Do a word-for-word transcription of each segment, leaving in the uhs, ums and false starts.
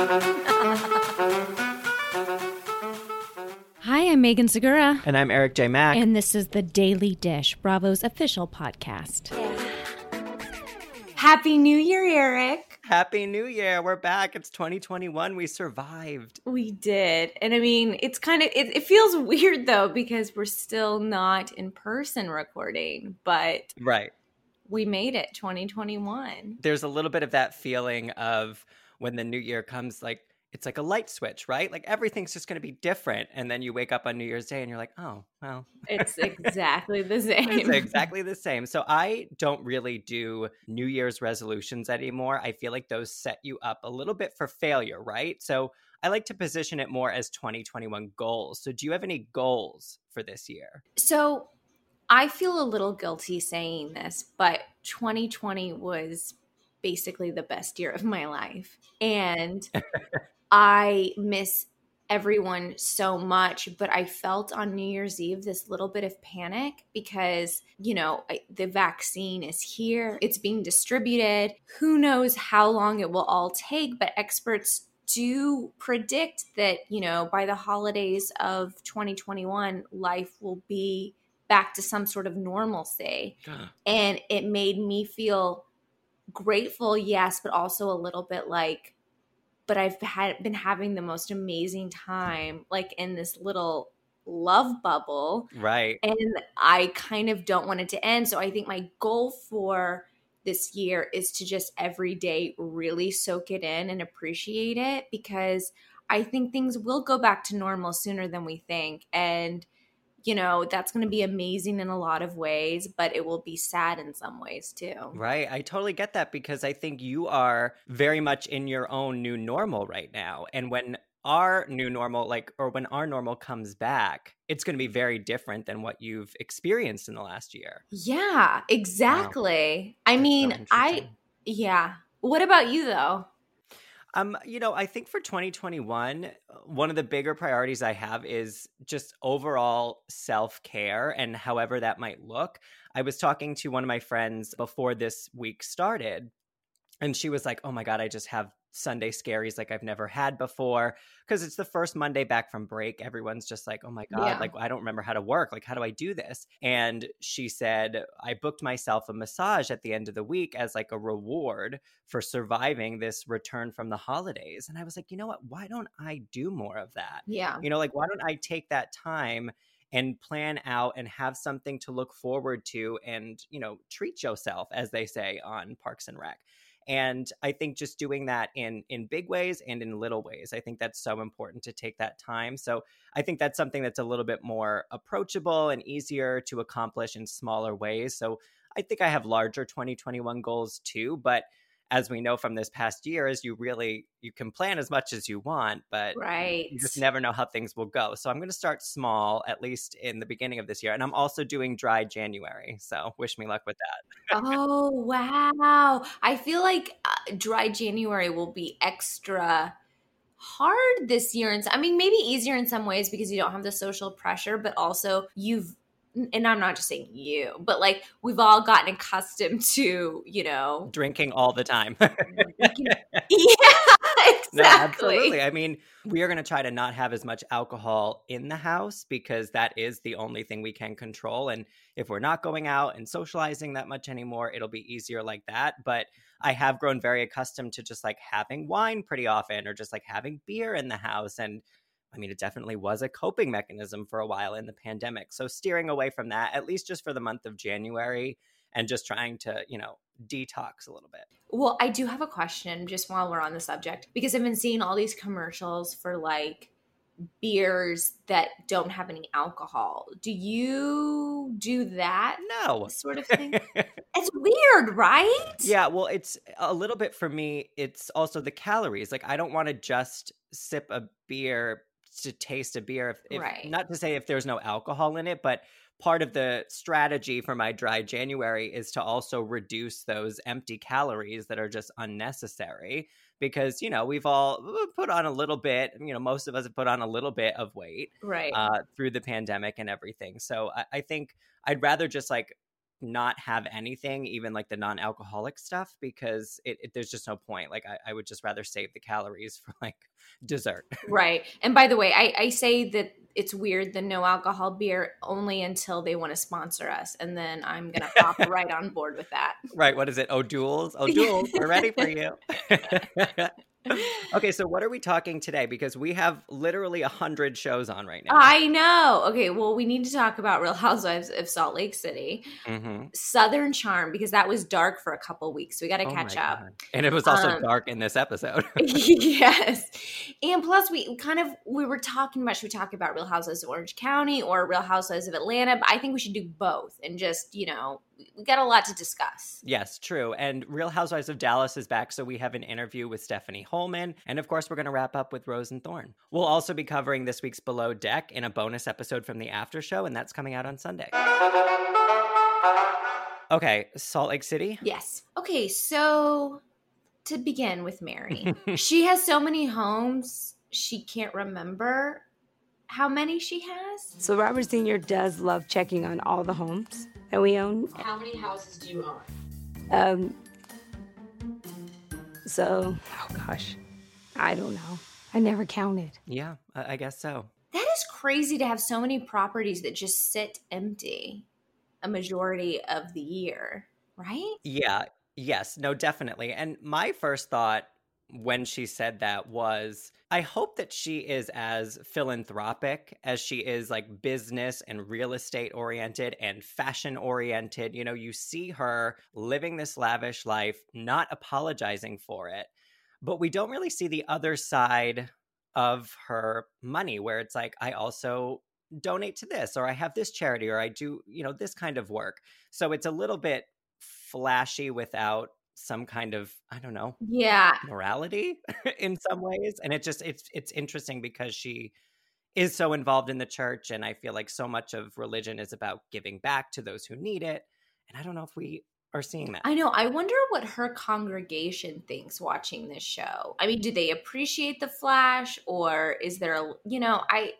Hi, I'm Megan Segura. And I'm Eric J. Mack. And this is The Daily Dish, Bravo's official podcast. Happy New Year, Eric. Happy New Year. We're back. It's twenty twenty-one. We survived. We did. And I mean, it's kind of, it, it feels weird though, because we're still not in person recording, but right. We made it twenty twenty-one. There's a little bit of that feeling of when the new year comes, like, it's like a light switch, right? Like everything's just going to be different. And then you wake up on New Year's Day and you're like, oh, well. It's exactly the same. It's exactly the same. So I don't really do New Year's resolutions anymore. I feel like those set you up a little bit for failure, right? So I like to position it more as twenty twenty-one goals. So do you have any goals for this year? So I feel a little guilty saying this, but twenty twenty was basically the best year of my life. And I miss everyone so much, but I felt on New Year's Eve this little bit of panic because, you know, I, the vaccine is here. It's being distributed. Who knows how long it will all take, but experts do predict that, you know, by the holidays of twenty twenty-one, life will be back to some sort of normalcy. And it made me feel grateful, yes, but also a little bit like, but I've had been having the most amazing time, like in this little love bubble. Right. And I kind of don't want it to end. So I think my goal for this year is to just every day really soak it in and appreciate it, because I think things will go back to normal sooner than we think. And you know, that's going to be amazing in a lot of ways, but it will be sad in some ways too. Right. I totally get that, because I think you are very much in your own new normal right now. And when our new normal, like, or when our normal comes back, it's going to be very different than what you've experienced in the last year. Yeah, exactly. Wow. I that's mean, so I, yeah. What about you though? Um, you know, I think for twenty twenty-one, one of the bigger priorities I have is just overall self-care, and however that might look. I was talking to one of my friends before this week started, and she was like, oh my God, I just have Sunday scaries like I've never had before, because it's the first Monday back from break. Everyone's just like, oh my God, yeah. like I don't remember how to work. Like, how do I do this? And she said, I booked myself a massage at the end of the week as like a reward for surviving this return from the holidays. And I was like, you know what? Why don't I do more of that? Yeah. You know, like, why don't I take that time and plan out and have something to look forward to and, you know, treat yourself, as they say on Parks and Rec. And I think just doing that in in big ways and in little ways, I think that's so important to take that time. So I think that's something that's a little bit more approachable and easier to accomplish in smaller ways. So I think I have larger twenty twenty-one goals too, but as we know from this past year, is you really, you can plan as much as you want, but right. you just never know how things will go. So I'm going to start small, at least in the beginning of this year. And I'm also doing dry January. So wish me luck with that. Oh, wow. I feel like uh, dry January will be extra hard this year. And I mean, maybe easier in some ways because you don't have the social pressure, but also you've, and I'm not just saying you, but like we've all gotten accustomed to, you know, drinking all the time. Yeah, exactly. No, absolutely. I mean, we are going to try to not have as much alcohol in the house because that is the only thing we can control. And if we're not going out and socializing that much anymore, it'll be easier like that. But I have grown very accustomed to just like having wine pretty often, or just like having beer in the house. And I mean, it definitely was a coping mechanism for a while in the pandemic. So steering away from that, at least just for the month of January, and just trying to, you know, detox a little bit. Well, I do have a question just while we're on the subject, because I've been seeing all these commercials for like beers that don't have any alcohol. Do you do that? No. Sort of thing? It's weird, right? Yeah, well, it's a little bit for me. It's also the calories. Like, I don't want to just sip a beer to taste a beer. If, if right. Not to say if there's no alcohol in it, but part of the strategy for my dry January is to also reduce those empty calories that are just unnecessary. Because, you know, we've all put on a little bit, you know, most of us have put on a little bit of weight right. uh, through the pandemic and everything. So I, I think I'd rather just like not have anything, even like the non-alcoholic stuff, because it, it, there's just no point. Like I, I would just rather save the calories for like dessert. Right. And by the way, I, I say that it's weird, the no alcohol beer, only until they want to sponsor us. And then I'm going to pop right on board with that. Right. What is it? O'Doul's? O'Doul's, we're ready for you. Okay, so what are we talking today? Because we have literally a hundred shows on right now. I know. Okay, well, we need to talk about Real Housewives of Salt Lake City. Mm-hmm. Southern Charm, because that was dark for a couple weeks. So we got to Oh catch my up. God. And it was also Um, dark in this episode. Yes. And plus we kind of, we were talking about, should we talk about Real Housewives of Orange County or Real Housewives of Atlanta? But I think we should do both and just, you know, we got a lot to discuss. Yes, true. And Real Housewives of Dallas is back, so we have an interview with Stephanie Holman. And of course, we're going to wrap up with Rose and Thorne. We'll also be covering this week's Below Deck in a bonus episode from the after show, and that's coming out on Sunday. Okay, Salt Lake City? Yes. Okay, so to begin with Mary, she has so many homes, she can't remember how many she has. So Robert Senior does love checking on all the homes that we own. How many houses do you own? Um, so, oh gosh, I don't know. I never counted. Yeah, I I guess so. That is crazy to have so many properties that just sit empty a majority of the year, right? Yeah, yes, no, definitely. And my first thought when she said that was, I hope that she is as philanthropic as she is like business and real estate oriented and fashion oriented. You know, you see her living this lavish life, not apologizing for it, but we don't really see the other side of her money where it's like, I also donate to this, or I have this charity, or I do, you know, this kind of work. So it's a little bit flashy without some kind of, I don't know, Yeah. morality in some ways. And it just, it's, it's interesting because she is so involved in the church. And I feel like so much of religion is about giving back to those who need it. And I don't know if we are seeing that. I know. I wonder what her congregation thinks watching this show. I mean, do they appreciate the flash, or is there a, you know, I,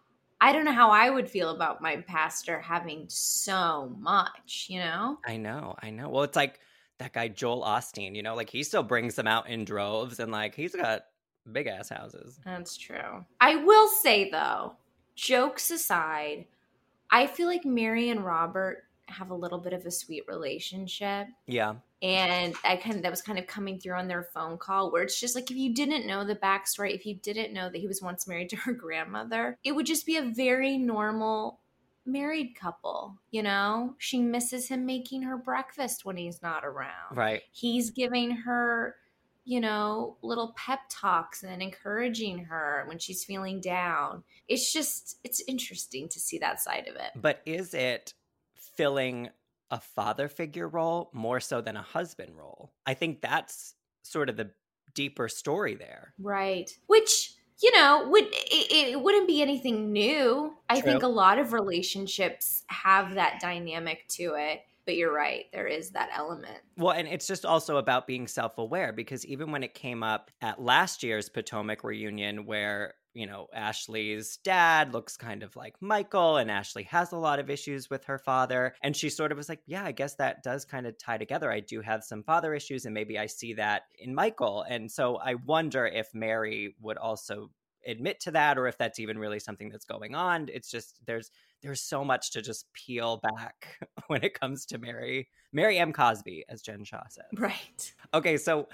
I don't know how I would feel about my pastor having so much, you know? I know, I know. Well, it's like that guy Joel Osteen, you know, like he still brings them out in droves, and like he's got big ass houses. That's true. I will say though, jokes aside, I feel like Mary and Robert have a little bit of a sweet relationship. Yeah. And I kind of, that was kind of coming through on their phone call, where it's just like, if you didn't know the backstory, if you didn't know that he was once married to her grandmother, it would just be a very normal married couple. You know, she misses him making her breakfast when he's not around. Right. He's giving her, you know, little pep talks and encouraging her when she's feeling down. It's just, it's interesting to see that side of it. But is it filling a father figure role more so than a husband role? I think that's sort of the deeper story there. Right. Which, you know, would it, it wouldn't be anything new. I True. think a lot of relationships have that dynamic to it. But you're right. There is that element. Well, and it's just also about being self-aware, because even when it came up at last year's Potomac reunion where, you know, Ashley's dad looks kind of like Michael, and Ashley has a lot of issues with her father. And she sort of was like, yeah, I guess that does kind of tie together. I do have some father issues, and maybe I see that in Michael. And so I wonder if Mary would also admit to that, or if that's even really something that's going on. It's just, there's there's so much to just peel back when it comes to Mary, Mary M. Cosby, as Jen Shaw says. Right. Okay, so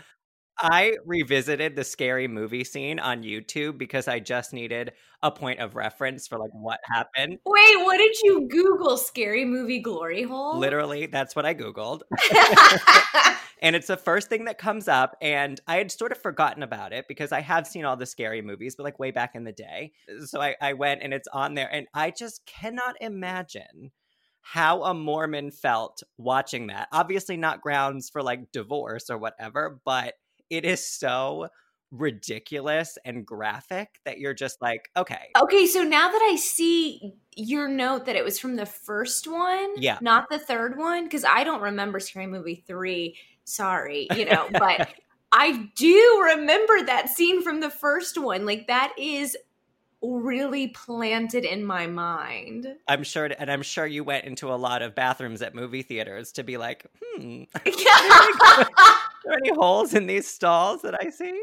I revisited the Scary Movie scene on YouTube because I just needed a point of reference for like what happened. Wait, what did you Google? Scary Movie glory hole? Literally, that's what I Googled. And it's the first thing that comes up. And I had sort of forgotten about it because I have seen all the Scary Movies, but like way back in the day. So I, I went and it's on there. And I just cannot imagine how a Mormon felt watching that. Obviously not grounds for like divorce or whatever, but it is so ridiculous and graphic that you're just like, okay. Okay, so now that I see your note that it was from the first one, Yeah. not the third one, because I don't remember Scary Movie three. Sorry, you know, but I do remember that scene from the first one. Like, that is really planted in my mind. I'm sure, and I'm sure you went into a lot of bathrooms at movie theaters to be like, hmm, are there any holes in these stalls that I see?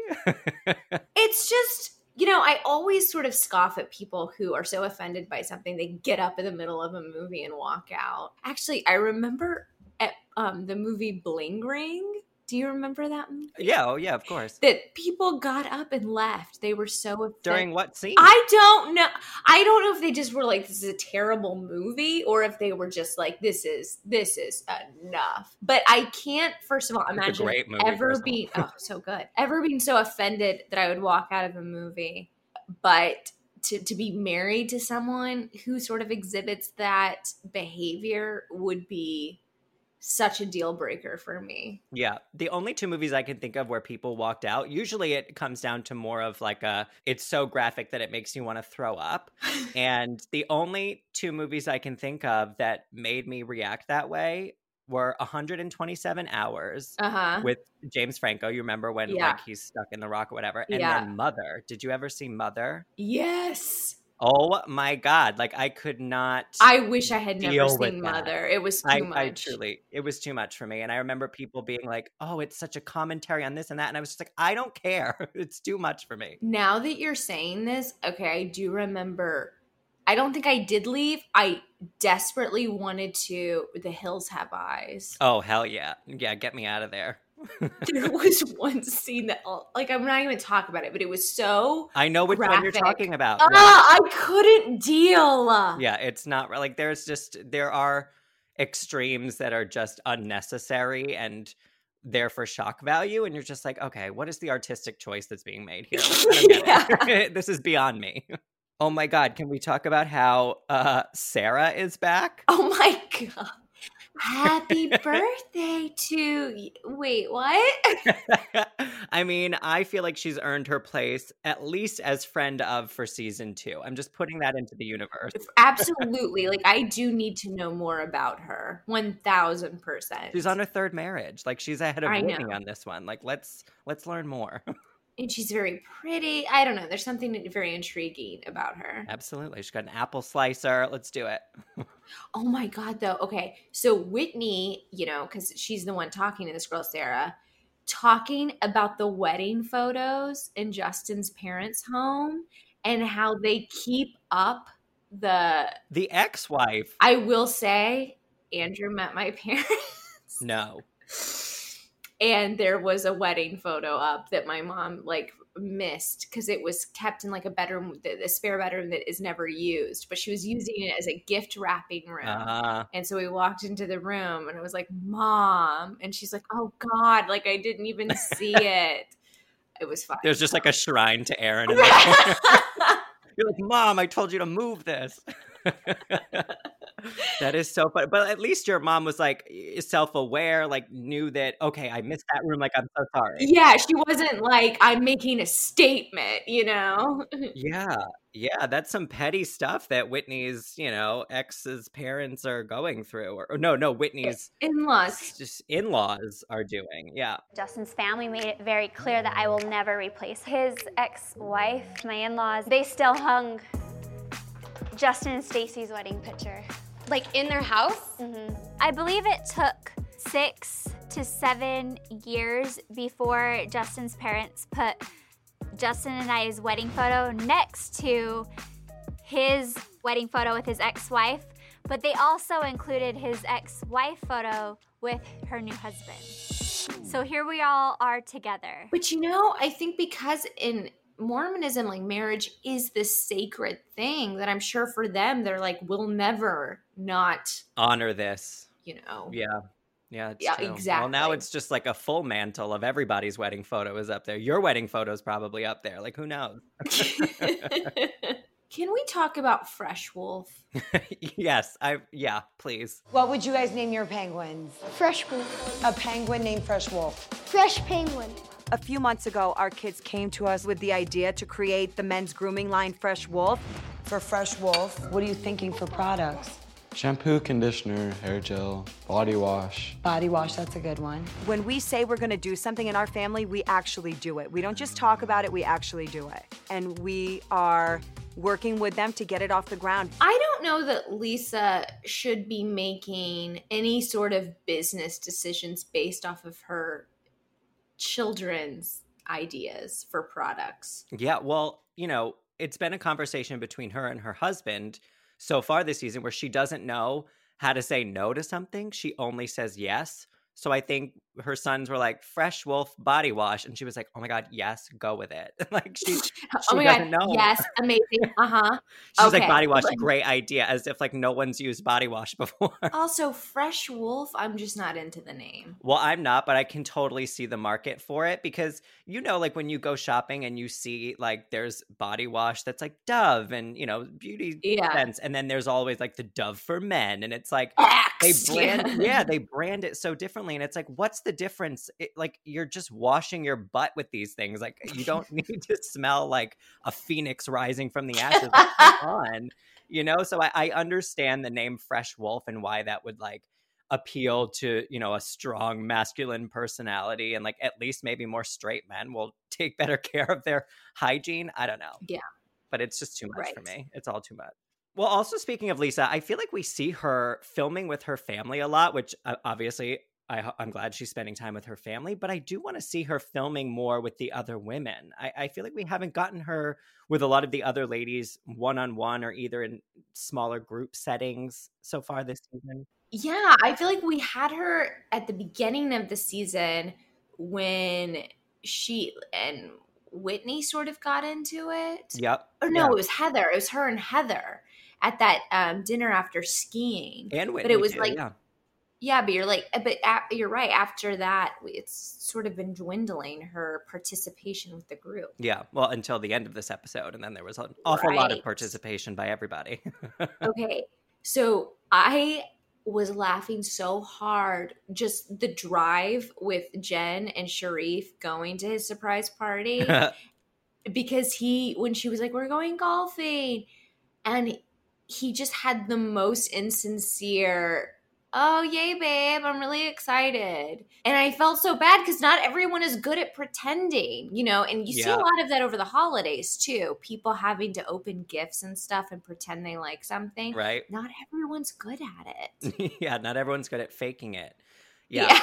It's just, you know, I always sort of scoff at people who are so offended by something, they get up in the middle of a movie and walk out. Actually, I remember at um, the movie Bling Ring. Do you remember that movie? Yeah, oh yeah, of course. That people got up and left. They were so offended. During what scene? I don't know. I don't know if they just were like, this is a terrible movie, or if they were just like, this is this is enough. But I can't, first of all, imagine great movie, ever being oh so good. Ever being so offended that I would walk out of a movie. But to, to be married to someone who sort of exhibits that behavior would be such a deal breaker for me. Yeah. The only two movies I can think of where people walked out, usually it comes down to more of like a, it's so graphic that it makes you want to throw up. And the only two movies I can think of that made me react that way were one hundred twenty-seven hours uh-huh. with James Franco. You remember when yeah. like he's stuck in the rock or whatever. And yeah. then Mother. Did you ever see Mother? Yes. Oh my God. Like I could not. I wish I had never seen Mother. It was too I, much. I truly, it was too much for me. And I remember people being like, oh, it's such a commentary on this and that. And I was just like, I don't care. It's too much for me. Now that you're saying this, okay, I do remember, I don't think I did leave. I desperately wanted to, The Hills Have Eyes. Oh, hell yeah. Yeah, get me out of there. There was one scene that, like, I'm not even talking about it, but it was so I know which graphic. one you're talking about. Ah, yeah. I couldn't deal. Yeah, it's not like there's just there are extremes that are just unnecessary and there for shock value, and you're just like, okay, what is the artistic choice that's being made here? yeah. This is beyond me. Oh my God, can we talk about how uh, Sarah is back? Oh my God. Happy birthday to wait, what? I mean, I feel like she's earned her place at least as friend of for season two. I'm just putting that into the universe. Absolutely. Like I do need to know more about her. one thousand percent. She's on her third marriage. Like she's ahead of I Whitney know. on this one. Like let's let's learn more. And she's very pretty. I don't know. There's something very intriguing about her. Absolutely. She's got an apple slicer. Let's do it. Oh my God, though. Okay. So Whitney, you know, because she's the one talking to this girl, Sarah, talking about the wedding photos in Justin's parents' home and how they keep up the... The ex-wife. I will say, Andrew met my parents. No. And there was a wedding photo up that my mom like missed because it was kept in like a bedroom, the, the spare bedroom that is never used, but she was using it as a gift wrapping room. Uh, and so we walked into the room and I was like, Mom. And she's like, oh God, like I didn't even see it. It was fun. There's just like a shrine to Aaron. In there. You're like, Mom, I told you to move this. That is so funny. But at least your mom was like self-aware, like knew that, okay, I missed that room. Like, I'm so sorry. Yeah, she wasn't like, I'm making a statement, you know? Yeah. Yeah. That's some petty stuff that Whitney's, you know, ex's parents are going through. Or, or no, no, Whitney's in-laws. Just in-laws are doing. Yeah. Justin's family made it very clear that I will never replace his ex-wife. My in-laws, they still hung Justin and Stacy's wedding picture. Like in their house? Mm-hmm. I believe it took six to seven years before Justin's parents put Justin and I's wedding photo next to his wedding photo with his ex-wife, but they also included his ex-wife photo with her new husband. So here we all are together. But you know, I think because in Mormonism, like marriage is this sacred thing that I'm sure for them, they're like, we'll never not honor this. You know? Yeah. Yeah, it's yeah, true. exactly. Well, now it's just like a full mantle of everybody's wedding photo is up there. Your wedding photo is probably up there. Like, who knows? Can we talk about Fresh Wolf? Yes, I yeah, please. What would you guys name your penguins? Fresh Wolf. A penguin named Fresh Wolf. Fresh Penguin. A few months ago, our kids came to us with the idea to create the men's grooming line Fresh Wolf. For Fresh Wolf, what are you thinking for products? Shampoo, conditioner, hair gel, body wash. Body wash, that's a good one. When we say we're gonna do something in our family, we actually do it. We don't just talk about it, we actually do it. And we are working with them to get it off the ground. I don't know that Lisa should be making any sort of business decisions based off of her children's ideas for products. Yeah, well, you know, it's been a conversation between her and her husband so far this season where she doesn't know how to say no to something. She only says yes. So I think her sons were like, Fresh Wolf body wash. And she was like, oh my God, yes, go with it. Like she, she oh my doesn't God, know. Yes, amazing. Uh-huh. She's okay. like, body wash, great idea. As if like no one's used body wash before. Also, Fresh Wolf, I'm just not into the name. Well, I'm not, but I can totally see the market for it because, you know, like when you go shopping and you see like there's body wash that's like Dove and, you know, beauty yeah. scents. And then there's always like the Dove for men. And it's like, X. they brand, yeah. yeah, they brand it so differently. And it's like, what's the difference? It, like you're just washing your butt with these things. Like you don't need to smell like a phoenix rising from the ashes. Like, come on, you know? So I, I understand the name Fresh Wolf and why that would like appeal to, you know, a strong masculine personality, and like at least maybe more straight men will take better care of their hygiene. I don't know. Yeah. But it's just too much right. for me. It's all too much. Well, also speaking of Lisa, I feel like we see her filming with her family a lot, which uh, obviously I, I'm glad she's spending time with her family, but I do want to see her filming more with the other women. I, I feel like we haven't gotten her with a lot of the other ladies one-on-one or either in smaller group settings so far this season. Yeah, I feel like we had her at the beginning of the season when she and Whitney sort of got into it. Yep. Or no, yeah. it was Heather. It was her and Heather at that um, dinner after skiing. And Whitney, but it was too, like, yeah. yeah, but you're like, but a- you're right. After that, it's sort of been dwindling her participation with the group. Yeah, well, until the end of this episode, and then there was an awful right. lot of participation by everybody. Okay, so I was laughing so hard just the drive with Jen and Sharif going to his surprise party because he when she was like, we're going golfing, and he just had the most insincere, oh yay babe, I'm really excited. And I felt so bad because not everyone is good at pretending, you know, and you Yeah. see a lot of that over the holidays too, people having to open gifts and stuff and pretend they like something. Right. Not everyone's good at it. Yeah, not everyone's good at faking it. Yeah.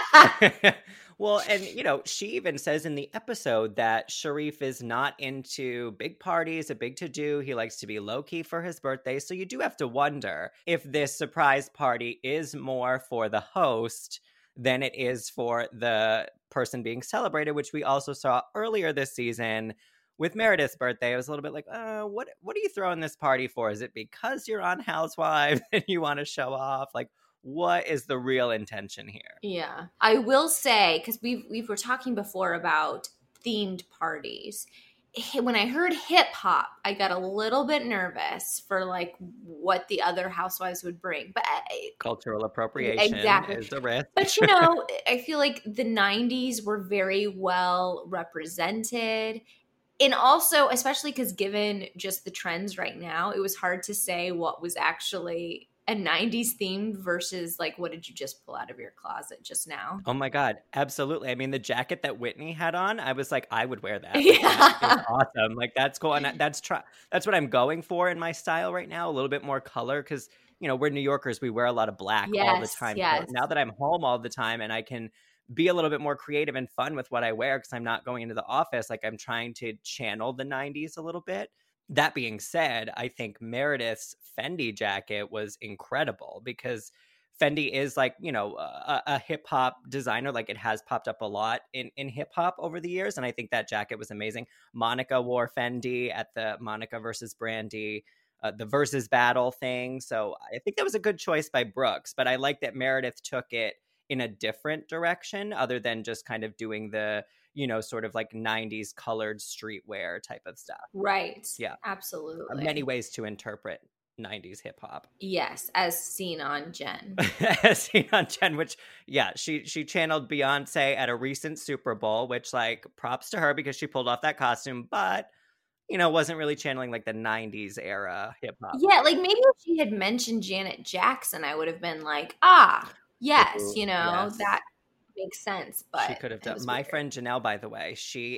Yeah. Well, and, you know, she even says in the episode that Sharif is not into big parties, a big to-do. He likes to be low-key for his birthday. So you do have to wonder if this surprise party is more for the host than it is for the person being celebrated, which we also saw earlier this season with Meredith's birthday. It was a little bit like, uh, what, what are you throwing this party for? Is it because you're on Housewives and you want to show off? Like, what is the real intention here? Yeah. I will say, because we we were talking before about themed parties. When I heard hip hop, I got a little bit nervous for like what the other housewives would bring. But I, cultural appropriation exactly. is a risk. But you know, I feel like the nineties were very well represented. And also, especially because given just the trends right now, it was hard to say what was actually a nineties themed versus like, what did you just pull out of your closet just now? Oh my God. Absolutely. I mean, the jacket that Whitney had on, I was like, I would wear that. Yeah. Like, that is awesome. Like that's cool. And that's try- that's what I'm going for in my style right now. A little bit more color. Cause you know, we're New Yorkers. We wear a lot of black yes, all the time. Yes. So now that I'm home all the time and I can be a little bit more creative and fun with what I wear, because I'm not going into the office, like I'm trying to channel the nineties a little bit. That being said, I think Meredith's Fendi jacket was incredible because Fendi is like, you know, a, a hip hop designer. Like it has popped up a lot in, in hip hop over the years. And I think that jacket was amazing. Monica wore Fendi at the Monica versus Brandy, uh, the versus battle thing. So I think that was a good choice by Brooks, but I like that Meredith took it in a different direction other than just kind of doing the, you know, sort of like nineties colored streetwear type of stuff. Right. Yeah. Absolutely. Many ways to interpret nineties hip hop. Yes, as seen on Jen. As seen on Jen, which, yeah, she she channeled Beyonce at a recent Super Bowl, which, like, props to her because she pulled off that costume, but, you know, wasn't really channeling like the nineties era hip hop. Yeah, like maybe if she had mentioned Janet Jackson, I would have been like, ah, yes, Ooh, you know, yes. that makes sense. But she could have done. My weird. friend Janelle, by the way, she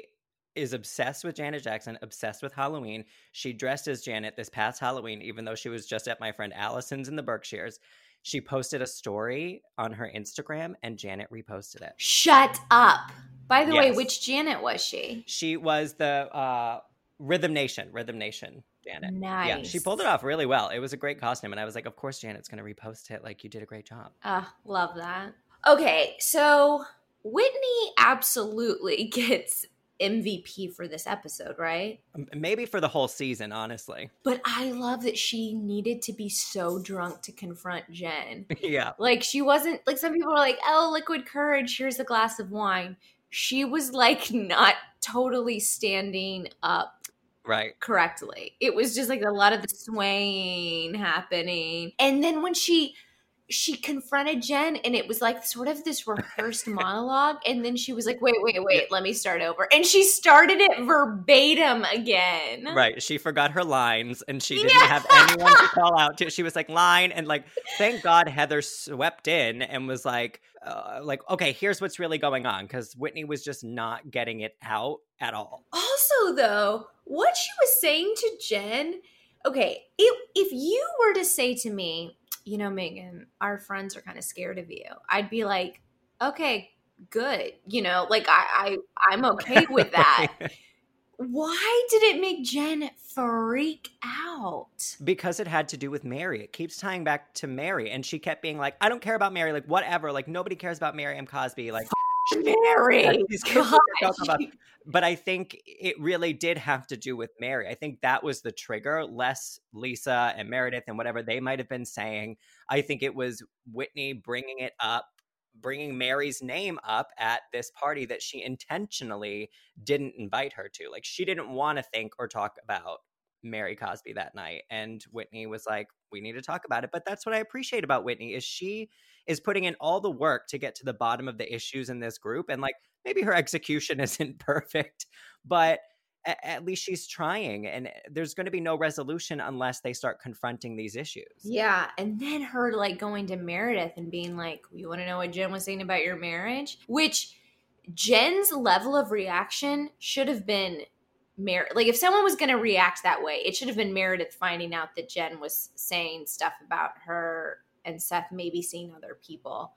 is obsessed with Janet Jackson, obsessed with Halloween. She dressed as Janet this past Halloween, even though she was just at my friend Allison's in the Berkshires. She posted a story on her Instagram and Janet reposted it. Shut up. By the Yes. way, which Janet was she? She was the uh, Rhythm Nation, Rhythm Nation Janet. Nice. Yeah, she pulled it off really well. It was a great costume. And I was like, of course, Janet's going to repost it. Like, you did a great job. Uh, love that. Okay, so Whitney absolutely gets M V P for this episode, right? Maybe for the whole season, honestly. But I love that she needed to be so drunk to confront Jen. Yeah. Like, she wasn't, like, some people are like, oh, liquid courage, here's a glass of wine. She was, like, not totally standing up right correctly. It was just, like, a lot of the swaying happening. And then when she... she confronted Jen and it was like sort of this rehearsed monologue. And then she was like, wait, wait, wait, let me start over. And she started it verbatim again. Right. She forgot her lines and she didn't Yeah. have anyone to call out to. She was like, line. And like, thank God Heather swept in and was like, uh, like, okay, here's what's really going on. Because Whitney was just not getting it out at all. Also, though, what she was saying to Jen, okay, if, if you were to say to me, you know, Megan, our friends are kind of scared of you, I'd be like, okay, good. You know, like I, I I'm okay with that. Why did it make Jen freak out? Because it had to do with Mary. It keeps tying back to Mary. And she kept being like, I don't care about Mary. Like, whatever. Like, nobody cares about Mary M. Cosby. Like, Mary. But I think it really did have to do with Mary. I think that was the trigger, less Lisa and Meredith and whatever they might have been saying. I think it was Whitney bringing it up, bringing Mary's name up at this party that she intentionally didn't invite her to. Like, she didn't want to think or talk about Mary Cosby that night. And Whitney was like, we need to talk about it. But that's what I appreciate about Whitney is she is putting in all the work to get to the bottom of the issues in this group. And like, maybe her execution isn't perfect, but a- at least she's trying. And there's going to be no resolution unless they start confronting these issues. Yeah. And then her like going to Meredith and being like, you want to know what Jen was saying about your marriage? Which Jen's level of reaction should have been Mer- like if someone was going to react that way, it should have been Meredith finding out that Jen was saying stuff about her and Seth maybe seeing other people.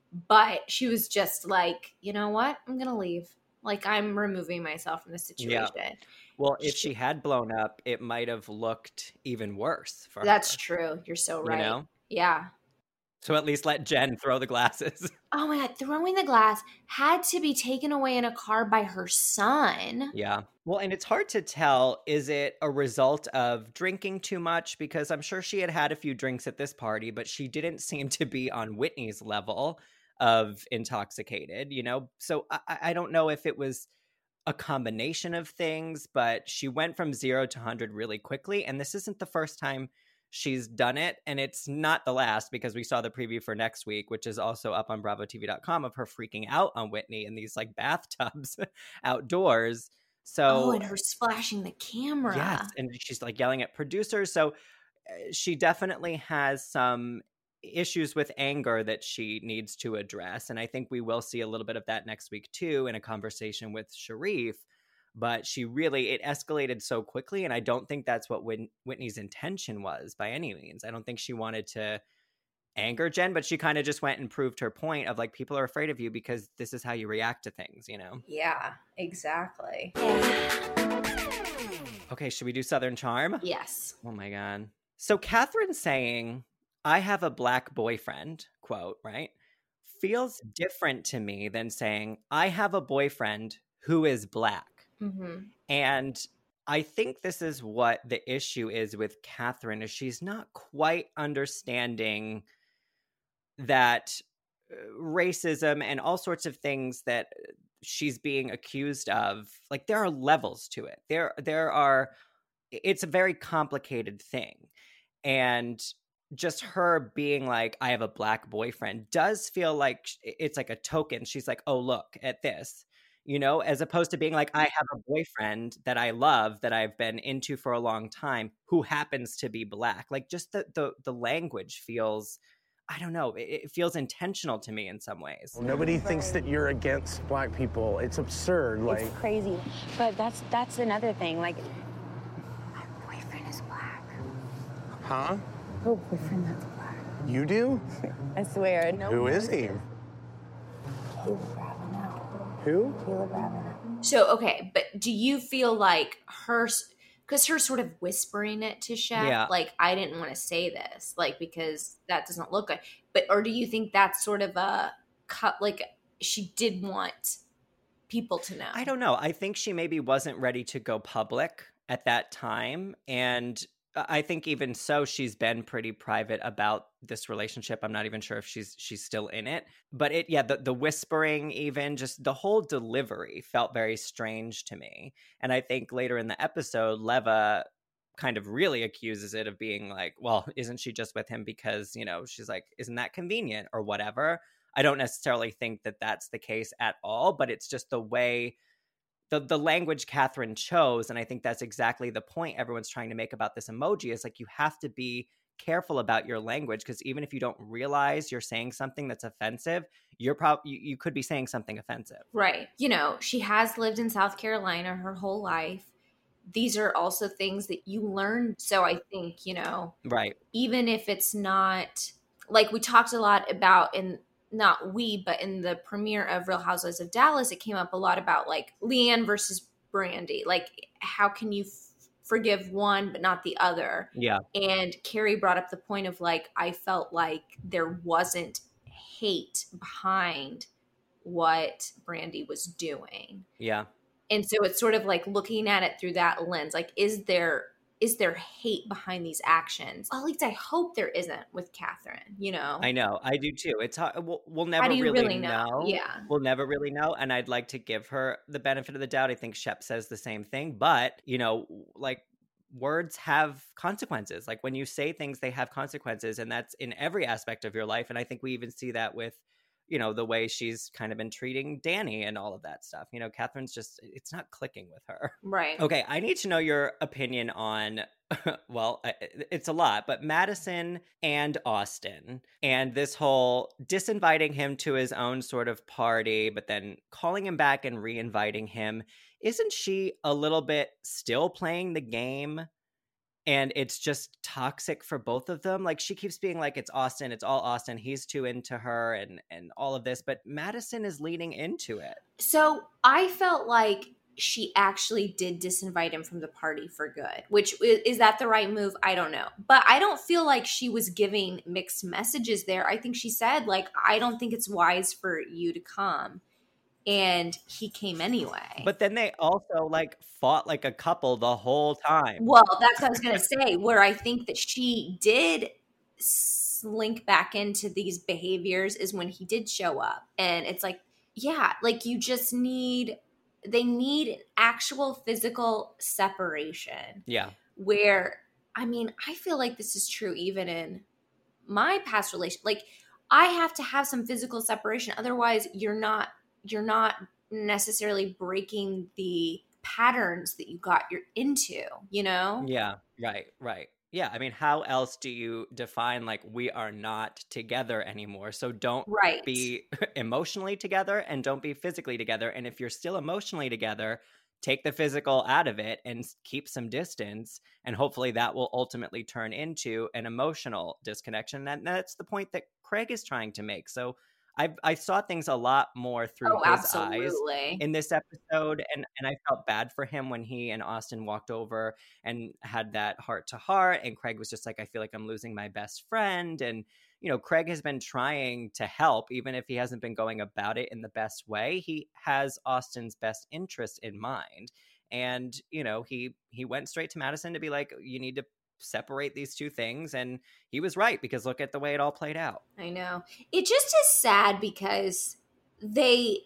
But she was just like, you know what? I'm going to leave. Like, I'm removing myself from the situation. Yeah. Well, if she had blown up, it might have looked even worse for That's her. true. You're so right. You know? Yeah. So at least let Jen throw the glasses. Oh my God. Throwing the glass had to be taken away in a car by her son. Yeah. Well, and it's hard to tell, is it a result of drinking too much? Because I'm sure she had had a few drinks at this party, but she didn't seem to be on Whitney's level of intoxicated, you know? So I, I don't know if it was a combination of things, but she went from zero to one hundred really quickly. And this isn't the first time she's done it. And it's not the last, because we saw the preview for next week, which is also up on bravo t v dot com, of her freaking out on Whitney in these like bathtubs outdoors. So, oh, and her splashing the camera. Yes, and she's like yelling at producers. So uh, she definitely has some issues with anger that she needs to address. And I think we will see a little bit of that next week too, in a conversation with Sharif. But she really, it escalated so quickly. And I don't think that's what Whit- Whitney's intention was by any means. I don't think she wanted to anger Jen, but she kind of just went and proved her point of like, people are afraid of you because this is how you react to things, you know? Yeah, exactly. Okay, should we do Southern Charm? Yes. Oh my God. So Catherine saying, I have a black boyfriend, quote, right, feels different to me than saying, I have a boyfriend who is black. Mm-hmm. And I think this is what the issue is with Catherine, is she's not quite understanding that racism and all sorts of things that she's being accused of, like there are levels to it. There, there are, it's a very complicated thing. And just her being like, I have a black boyfriend does feel like it's like a token. She's like, oh, look at this, you know, as opposed to being like, I have a boyfriend that I love, that I've been into for a long time, who happens to be black. Like just the, the, the language feels I don't know, it, it feels intentional to me in some ways. Well, nobody thinks that you're against black people. It's absurd. Like, It's crazy. But that's that's another thing. Like, My boyfriend is black. huh? oh, boyfriend that's black. You do? I swear. No. Who is he? Caleb Ravenel. Who? Caleb Ravenel. So, okay, but do you feel like her, because her sort of whispering it to Shep, Yeah. like, I didn't want to say this, like, because that doesn't look good. But, or do you think that's sort of a cut, like, she did want people to know? I don't know. I think she maybe wasn't ready to go public at that time. And I think even so, she's been pretty private about this relationship. I'm not even sure if she's she's still in it. But it, yeah, the, the whispering, even just the whole delivery felt very strange to me. And I think later in the episode, Leva kind of really accuses it of being like, well, isn't she just with him because, you know, she's like, isn't that convenient or whatever? I don't necessarily think that that's the case at all, but it's just the way the the language Catherine chose. And I think that's exactly the point everyone's trying to make about this emoji is like, you have to be careful about your language, because even if you don't realize you're saying something that's offensive, you're probably, you, you could be saying something offensive. Right. You know, she has lived in South Carolina her whole life. These are also things that you learn. So I think, you know, right. Even if it's not, like we talked a lot about in, not we, but in the premiere of Real Housewives of Dallas, it came up a lot about like Leanne versus Brandy. Like, how can you f- forgive one but not the other? Yeah. And Carrie brought up the point of like, I felt like there wasn't hate behind what Brandy was doing. Yeah. And so it's sort of like looking at it through that lens. Like, is there is there hate behind these actions? Well, at least I hope there isn't with Catherine, you know? I know. I do too. It's hard. We'll, we'll never How do you really, really know? know. Yeah. We'll never really know. And I'd like to give her the benefit of the doubt. I think Shep says the same thing. But, you know, like words have consequences. Like when you say things, they have consequences. And that's in every aspect of your life. And I think we even see that with, you know, the way she's kind of been treating Danny and all of that stuff. You know, Catherine's just, it's not clicking with her. Right. Okay, I need to know your opinion on, well, it's a lot, but Madison and Austin and this whole disinviting him to his own sort of party, but then calling him back and re-inviting him. Isn't she a little bit still playing the game? And it's just toxic for both of them. Like she keeps being like, it's Austin, it's all Austin. He's too into her and, and all of this. But Madison is leaning into it. So I felt like she actually did disinvite him from the party for good, which is that the right move? I don't know. But I don't feel like she was giving mixed messages there. I think she said, like, I don't think it's wise for you to come. And he came anyway. But then they also like fought like a couple the whole time. Well, that's what I was going to say, where I think that she did slink back into these behaviors is when he did show up. And it's like, yeah, like you just need, they need an actual physical separation. Yeah. Where, I mean, I feel like this is true even in my past relation. Like I have to have some physical separation. Otherwise you're not, you're not necessarily breaking the patterns that you got you're into, you know? Yeah, right, right. Yeah, I mean, how else do you define like we are not together anymore? So don't right. be emotionally together and don't be physically together. And if you're still emotionally together, take the physical out of it and keep some distance. And hopefully that will ultimately turn into an emotional disconnection. And that's the point that Craig is trying to make. So I I saw things a lot more through oh, his absolutely. eyes in this episode, and and I felt bad for him when he and Austin walked over and had that heart to heart, and Craig was just like, I feel like I'm losing my best friend, and you know, Craig has been trying to help, even if he hasn't been going about it in the best way. He has Austin's best interest in mind, and you know, he he went straight to Madison to be like, you need to separate these two things, and he was right, because look at the way it all played out. I know. It just is sad because they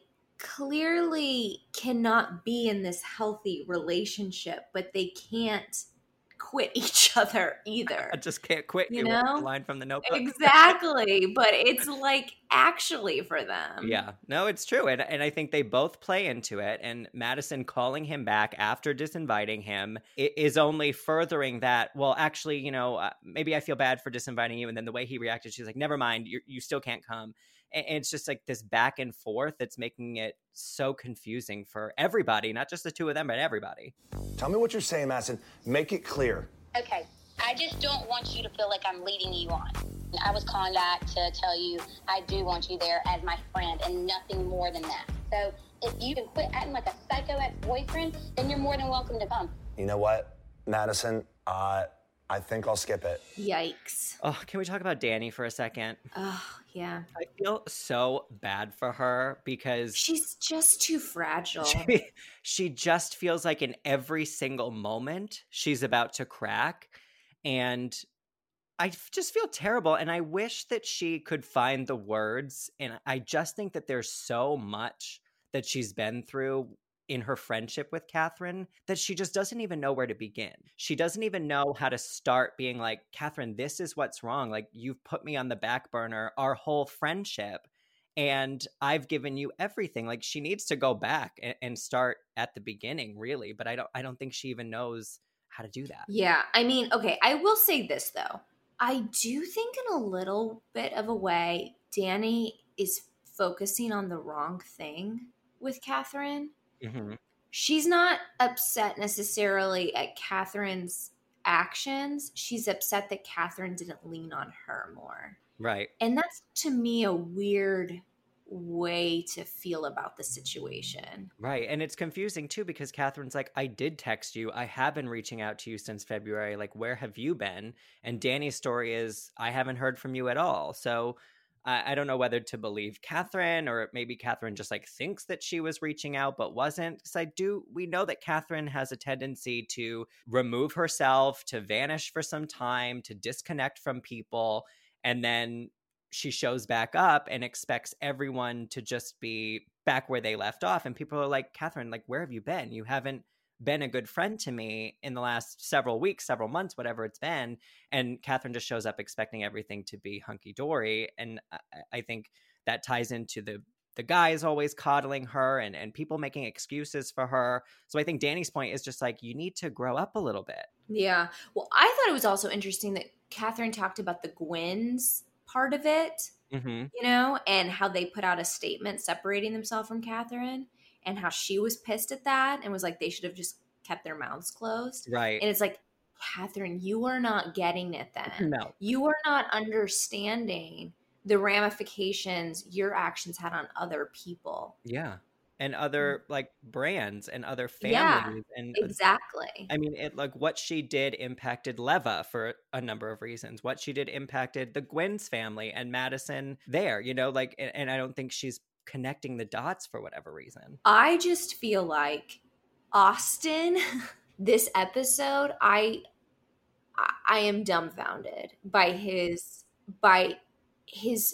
clearly cannot be in this healthy relationship, but they can't quit each other either. I just can't quit you. You know, the line from the Notebook. Exactly, but it's like actually for them. Yeah, no, it's true, and and I think they both play into it. And Madison calling him back after disinviting him is only furthering that. Well, actually, you know, uh, maybe I feel bad for disinviting you, and then the way he reacted, she's like, "Never mind, you you still can't come." And it's just like this back and forth that's making it so confusing for everybody, not just the two of them, but everybody. Tell me what you're saying, Madison. Make it clear. Okay, I just don't want you to feel like I'm leading you on. I was calling back to tell you I do want you there as my friend and nothing more than that. So if you can quit acting like a psycho ex-boyfriend, then you're more than welcome to come. You know what, Madison? Uh, I think I'll skip it. Yikes. Oh, can we talk about Danny for a second? Oh, yeah. I feel so bad for her because she's just too fragile. She, she just feels like in every single moment she's about to crack. And I just feel terrible. And I wish that she could find the words. And I just think that there's so much that she's been through in her friendship with Catherine that she just doesn't even know where to begin. She doesn't even know how to start being like, Catherine, this is what's wrong. Like, you've put me on the back burner our whole friendship and I've given you everything. Like, she needs to go back and, and start at the beginning, really. But I don't, I don't think she even knows how to do that. Yeah. I mean, okay, I will say this though. I do think in a little bit of a way, Danny is focusing on the wrong thing with Catherine. Mm-hmm. She's not upset necessarily at Catherine's actions. She's upset that Catherine didn't lean on her more. Right. And that's, to me, a weird way to feel about the situation. Right. And it's confusing, too, because Catherine's like, I did text you. I have been reaching out to you since February. Like, where have you been? And Danny's story is, I haven't heard from you at all. So I don't know whether to believe Catherine or maybe Catherine just like thinks that she was reaching out but wasn't. Because I do, we know that Catherine has a tendency to remove herself, to vanish for some time, to disconnect from people. And then she shows back up and expects everyone to just be back where they left off. And people are like, Catherine, like, where have you been? You haven't been a good friend to me in the last several weeks, several months, whatever it's been. And Catherine just shows up expecting everything to be hunky-dory. And I, I think that ties into the the guys always coddling her and, and people making excuses for her. So I think Danny's point is just like, you need to grow up a little bit. Yeah. Well, I thought it was also interesting that Catherine talked about the Gwyn's part of it, mm-hmm. you know, and how they put out a statement separating themselves from Catherine. And how she was pissed at that and was like, they should have just kept their mouths closed. Right. And it's like, Catherine, you are not getting it then. No. You are not understanding the ramifications your actions had on other people. Yeah. And other like brands and other families. Yeah, and exactly. I mean, it like what she did impacted Leva for a number of reasons. What she did impacted the Gwyn's family and Madison there, you know, like, and, and I don't think she's connecting the dots for whatever reason. I just feel like Austin, this episode, I I am dumbfounded by his by his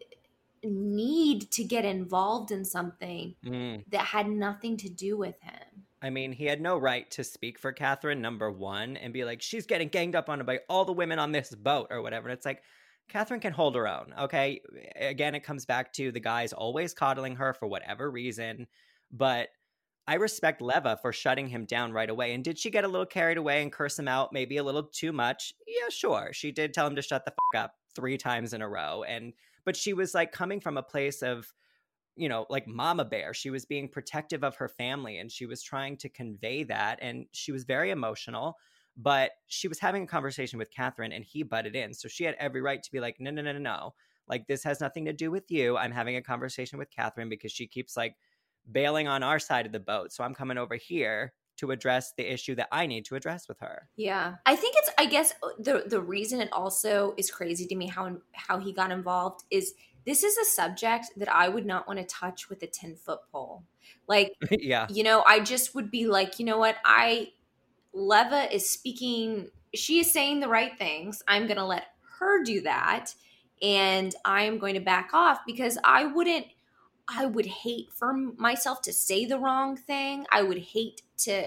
need to get involved in something mm. that had nothing to do with him. I mean, he had no right to speak for Catherine, number one, and be like, she's getting ganged up on by all the women on this boat or whatever. And it's like, Catherine can hold her own, okay? Again, it comes back to the guys always coddling her for whatever reason. But I respect Leva for shutting him down right away. And did she get a little carried away and curse him out maybe a little too much? Yeah, sure. She did tell him to shut the fuck up three times in a row. And but she was like coming from a place of, you know, like mama bear. She was being protective of her family and she was trying to convey that. And she was very emotional. But she was having a conversation with Catherine and he butted in. So she had every right to be like, no, no, no, no, no. Like, this has nothing to do with you. I'm having a conversation with Catherine because she keeps like bailing on our side of the boat. So I'm coming over here to address the issue that I need to address with her. Yeah. I think it's, I guess the the reason it also is crazy to me how how he got involved is this is a subject that I would not want to touch with a ten foot pole. Like, yeah, you know, I just would be like, you know what? I, Leva is speaking, she is saying the right things. I'm going to let her do that. And I'm going to back off because I wouldn't, I would hate for myself to say the wrong thing. I would hate to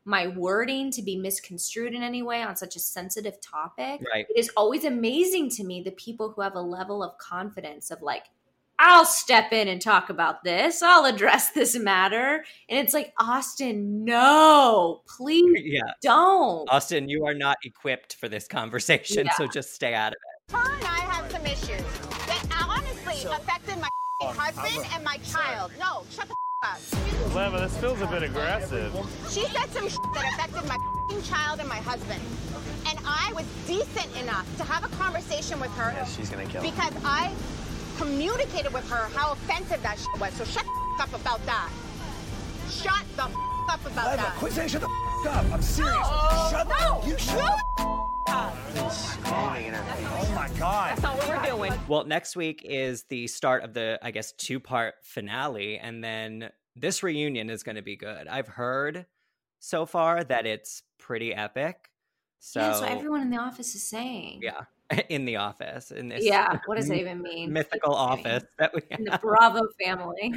my wording to be misconstrued in any way on such a sensitive topic. Right. It is always amazing to me the people who have a level of confidence of like, I'll step in and talk about this. I'll address this matter. And it's like, Austin, no, please Yeah. don't. Austin, you are not equipped for this conversation, Yeah. so just stay out of it. Her and I have some issues that honestly affected my husband and my child. No, shut the up. Leva, this feels a bit aggressive. She said some that affected my child and my husband. And I was decent enough to have a conversation with her. Yeah, she's gonna kill Because him. I communicated with her how offensive that shit was. So shut the up about that. Shut the up about Leva, that. quit saying shut the up. I'm serious. No, shut no, You shut up. Oh my God. That's not what we're doing. Well, next week is the start of the, I guess, two-part finale, and then this reunion is going to be good. I've heard so far that it's pretty epic. So, Yeah, that's what everyone in the office is saying. yeah, in the office, in this Yeah, what does that even mean? mythical office that we have. In the Bravo family.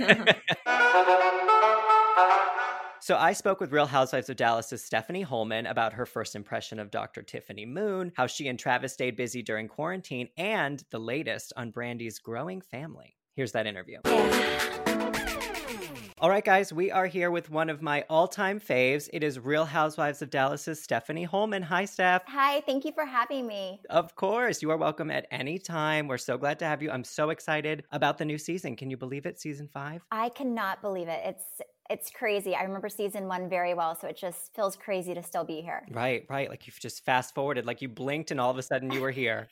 So I spoke with Real Housewives of Dallas's Stephanie Holman about her first impression of Doctor Tiffany Moon, how she and Travis stayed busy during quarantine, and the latest on Brandy's growing family. Here's that interview. All right, guys, we are here with one of my all-time faves. It is Real Housewives of Dallas's Stephanie Holman. Hi, Steph. Hi, thank you for having me. Of course. You are welcome at any time. We're so glad to have you. I'm so excited about the new season. Can you believe it? Season five? I cannot believe it. It's it's crazy. I remember season one very well, so it just feels crazy to still be here. Right, right. Like you've just fast forwarded, like you blinked and all of a sudden you were here.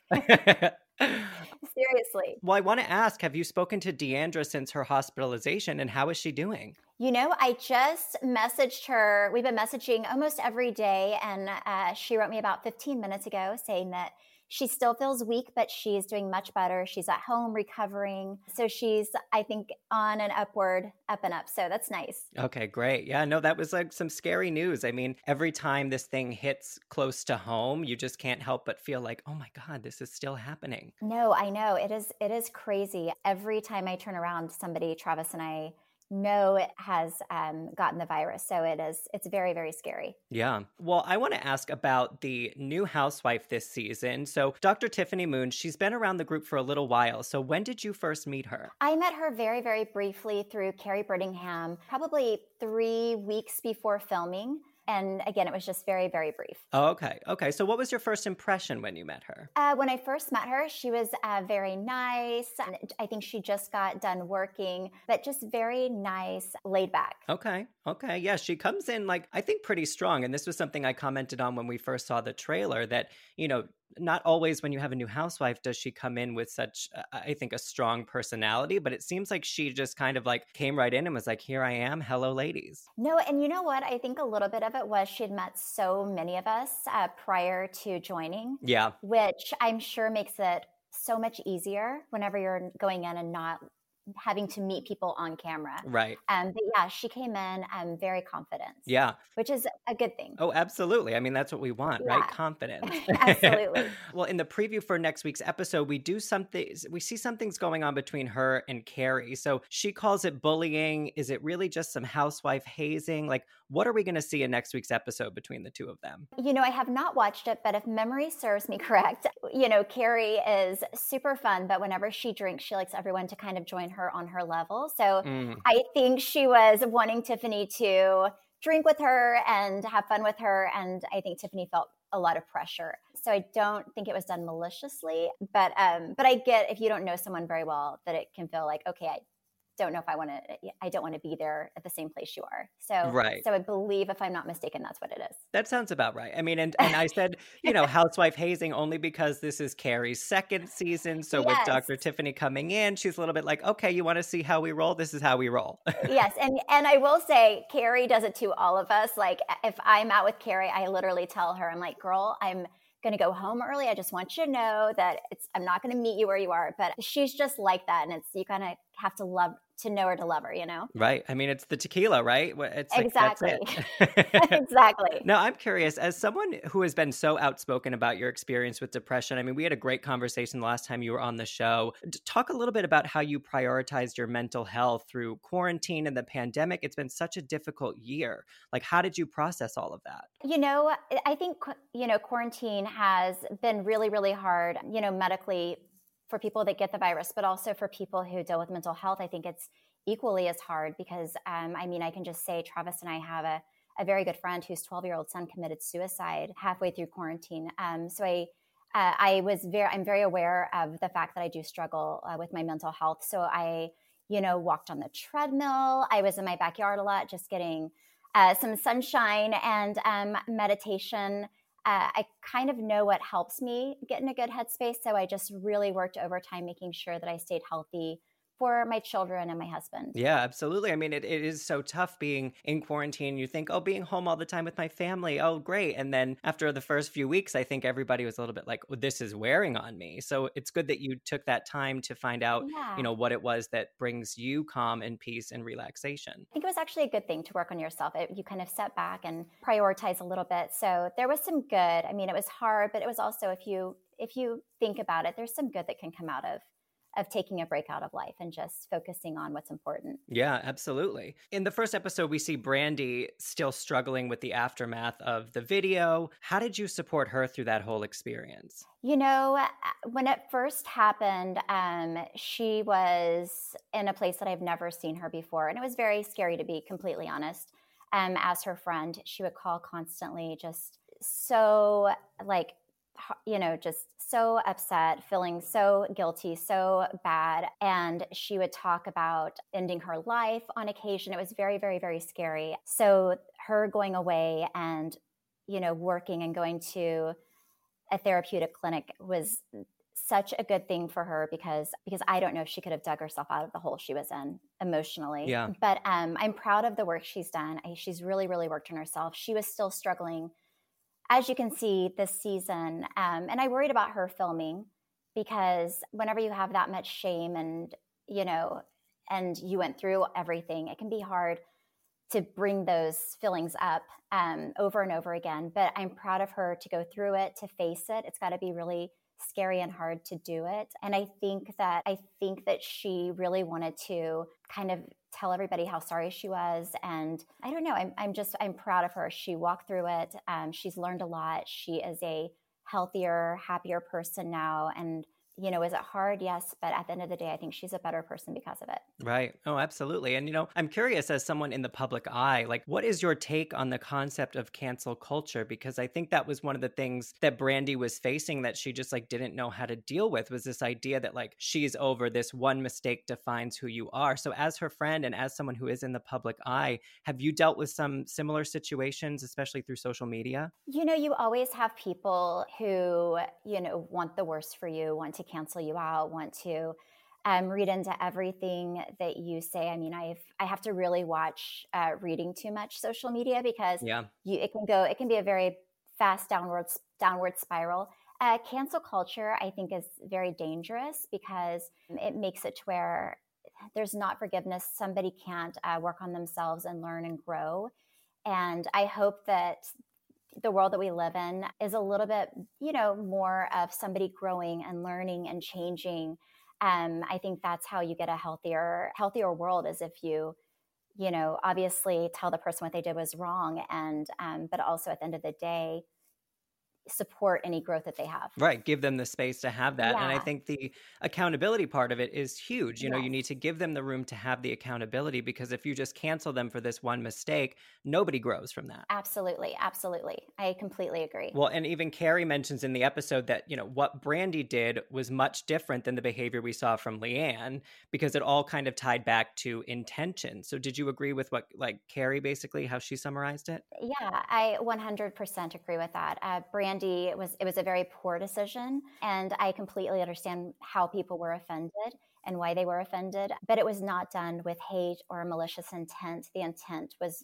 Seriously. Well, I want to ask, have you spoken to Deandra since her hospitalization, and how is she doing? You know, I just messaged her. We've been messaging almost every day, and uh, she wrote me about fifteen minutes ago saying that she still feels weak, but she's doing much better. She's at home recovering. So she's, I think, on an upward, up and up. So that's nice. Okay, great. Yeah, no, that was like some scary news. I mean, every time this thing hits close to home, you just can't help but feel like, oh my God, this is still happening. No, I know. It is, it is crazy. Every time I turn around, somebody, Travis and I, know it has um, gotten the virus. So it is, it's very, very scary. Yeah. Well, I want to ask about the new housewife this season. So Doctor Tiffany Moon, she's been around the group for a little while. So when did you first meet her? I met her very, very briefly through Carrie Brittingham, probably three weeks before filming. And again, it was just very, very brief. Oh, okay. Okay. So what was your first impression when you met her? Uh, when I first met her, she was uh, very nice. I think she just got done working, but just very nice, laid back. Okay. Okay. Yeah. She comes in like, I think pretty strong. And this was something I commented on when we first saw the trailer that, you know, not always when you have a new housewife does she come in with such, uh, I think, a strong personality, but it seems like she just kind of like came right in and was like, here I am. Hello, ladies. No, and you know what? I think a little bit of it was she had met so many of us uh, prior to joining. Yeah. Which I'm sure makes it so much easier whenever you're going in and not having to meet people on camera. Right. Um, but yeah, she came in um, very confident. Yeah. Which is a good thing. Oh, absolutely. I mean, that's what we want, Yeah. right? Confidence. Absolutely. Well, in the preview for next week's episode, we do something, we see something's going on between her and Carrie. So she calls it bullying. Is it really just some housewife hazing? Like, what are we going to see in next week's episode between the two of them? You know, I have not watched it, but if memory serves me correct, you know, Carrie is super fun, but whenever she drinks, she likes everyone to kind of join her on her level. So Mm. I think she was wanting Tiffany to drink with her and have fun with her. And I think Tiffany felt a lot of pressure. So I don't think it was done maliciously, but um, but I get if you don't know someone very well that it can feel like, okay, I don't know if I want to, I don't want to be there at the same place you are. So, Right. so I believe, if I'm not mistaken, that's what it is. That sounds about right. I mean, and, and I said, you know, housewife hazing only because this is Carrie's second season. So with Yes. Doctor Tiffany coming in, she's a little bit like, okay, you want to see how we roll? This is how we roll. Yes, and and I will say Carrie does it to all of us. Like if I'm out with Carrie, I literally tell her, I'm like, girl, I'm going to go home early. I just want you to know that it's I'm not going to meet you where you are. But she's just like that, and it's you kind of have to love to know her to love her, you know? Right. I mean, it's the tequila, right? It's like, Exactly. That's it. Exactly. Now, I'm curious, as someone who has been so outspoken about your experience with depression, I mean, we had a great conversation the last time you were on the show. Talk a little bit about how you prioritized your mental health through quarantine and the pandemic. It's been such a difficult year. Like, how did you process all of that? You know, I think, you know, quarantine has been really, really hard, you know, medically for people that get the virus, but also for people who deal with mental health. I think it's equally as hard because, um, I mean, I can just say Travis and I have a, a very good friend whose twelve-year-old son committed suicide halfway through quarantine. Um, so I, uh, I was very, I'm very aware of the fact that I do struggle uh, with my mental health. So I, you know, walked on the treadmill. I was in my backyard a lot, just getting uh, some sunshine and um, meditation. Uh, I kind of know what helps me get in a good headspace. So I just really worked overtime, making sure that I stayed healthy for my children and my husband. Yeah, absolutely. I mean, it, it is so tough being in quarantine. You think, oh, being home all the time with my family. Oh, great. And then after the first few weeks, I think everybody was a little bit like, well, this is wearing on me. So it's good that you took that time to find out, Yeah. you know, what it was that brings you calm and peace and relaxation. I think it was actually a good thing to work on yourself. It, you kind of step back and prioritize a little bit. So there was some good. I mean, it was hard, but it was also, if you if you think about it, there's some good that can come out of of taking a break out of life and just focusing on what's important. Yeah, absolutely. In the first episode, we see Brandy still struggling with the aftermath of the video. How did you support her through that whole experience? You know, when it first happened, um, she was in a place that I've never seen her before. And it was very scary, to be completely honest. Um, as her friend, she would call constantly, just so like, you know, just so upset, feeling so guilty, so bad. And she would talk about ending her life on occasion. It was very, very, very scary. So her going away and, you know, working and going to a therapeutic clinic was such a good thing for her because because I don't know if she could have dug herself out of the hole she was in emotionally. Yeah. But um, I'm proud of the work she's done. I, she's really, really worked on herself. She was still struggling, as you can see this season. Um, and I worried about her filming because whenever you have that much shame and, you know, and you went through everything, it can be hard to bring those feelings up um, over and over again. But I'm proud of her to go through it, to face it. It's got to be really scary and hard to do it. And I think that I think that she really wanted to kind of tell everybody how sorry she was. And I don't know, I'm, I'm just, I'm proud of her. She walked through it. Um, she's learned a lot. She is a healthier, happier person now. And, you know, is it hard? Yes. But at the end of the day, I think she's a better person because of it. Right. Oh, absolutely. And, you know, I'm curious, as someone in the public eye, like, what is your take on the concept of cancel culture? Because I think that was one of the things that Brandy was facing that she just like didn't know how to deal with, was this idea that like she's over, this one mistake defines who you are. So as her friend and as someone who is in the public eye, have you dealt with some similar situations, especially through social media? You know, you always have people who, you know, want the worst for you, want to cancel you out, want to um, read into everything that you say. I mean, I've I have to really watch uh, reading too much social media because yeah. you, it can go, it can be a very fast downward downward spiral. Uh, cancel culture, I think, is very dangerous because it makes it to where there's not forgiveness. Somebody can't uh, work on themselves and learn and grow. And I hope that the world that we live in is a little bit, you know, more of somebody growing and learning and changing. Um, I think that's how you get a healthier, healthier world, is if you, you know, obviously tell the person what they did was wrong. And, um, but also at the end of the day, support any growth that they have. Right. Give them the space to have that. Yeah. And I think the accountability part of it is huge. You know, Yes. you need to give them the room to have the accountability, because if you just cancel them for this one mistake, nobody grows from that. Absolutely. Absolutely. I completely agree. Well, and even Carrie mentions in the episode that, you know, what Brandy did was much different than the behavior we saw from Leanne, because it all kind of tied back to intention. So did you agree with what, like, Carrie, basically, how she summarized it? Yeah, I one hundred percent agree with that. Uh, Brandy, it was, it was a very poor decision, and I completely understand how people were offended and why they were offended, but it was not done with hate or malicious intent. The intent was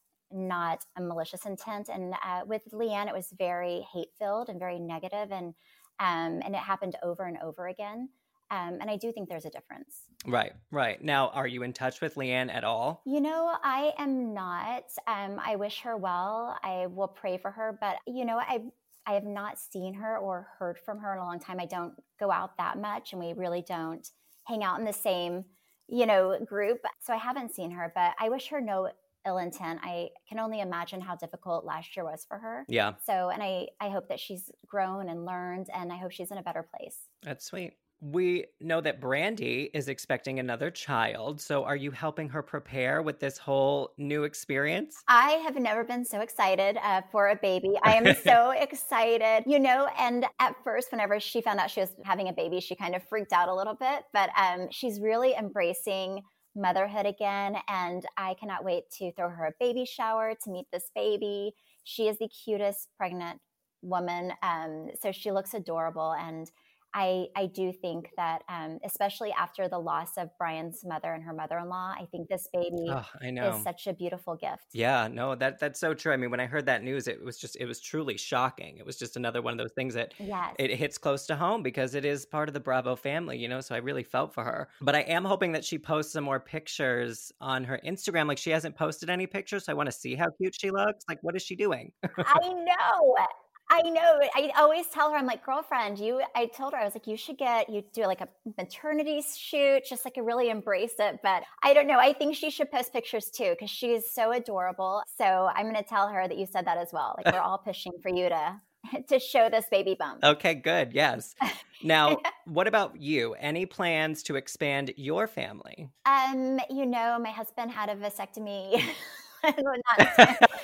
not a malicious intent. And uh, with Leanne, it was very hate-filled and very negative, and um, and it happened over and over again. Um, and I do think there's a difference. Right, right. Now, are you in touch with Leanne at all? You know, I am not. Um, I wish her well. I will pray for her. But, you know, I I have not seen her or heard from her in a long time. I don't go out that much, and we really don't hang out in the same, you know, group. So I haven't seen her, but I wish her no ill intent. I can only imagine how difficult last year was for her. Yeah. So, and I, I hope that she's grown and learned, and I hope she's in a better place. That's sweet. We know that Brandy is expecting another child. So are you helping her prepare with this whole new experience? I have never been so excited uh, for a baby. I am so excited, you know, and at first, whenever she found out she was having a baby, she kind of freaked out a little bit, but um, she's really embracing motherhood again. And I cannot wait to throw her a baby shower, to meet this baby. She is the cutest pregnant woman. Um, so she looks adorable. And I, I do think that, um, especially after the loss of Brian's mother and her mother-in-law, I think this baby oh, I know. is such a beautiful gift. Yeah, no, that that's so true. I mean, when I heard that news, it was just, it was truly shocking. It was just another one of those things that yes. it hits close to home because it is part of the Bravo family, you know, so I really felt for her. But I am hoping that she posts some more pictures on her Instagram. Like, she hasn't posted any pictures, so I want to see how cute she looks. Like, what is she doing? I know. I know. I always tell her, I'm like, girlfriend, you, I told her, I was like, you should get, you do like a maternity shoot, just like really embrace it. But I don't know. I think she should post pictures too, because she is so adorable. So I'm going to tell her that you said that as well. Like, we're all pushing for you to, to show this baby bump. Okay, good. Yes. Now, what about you? Any plans to expand your family? Um, you know, my husband had a vasectomy. not,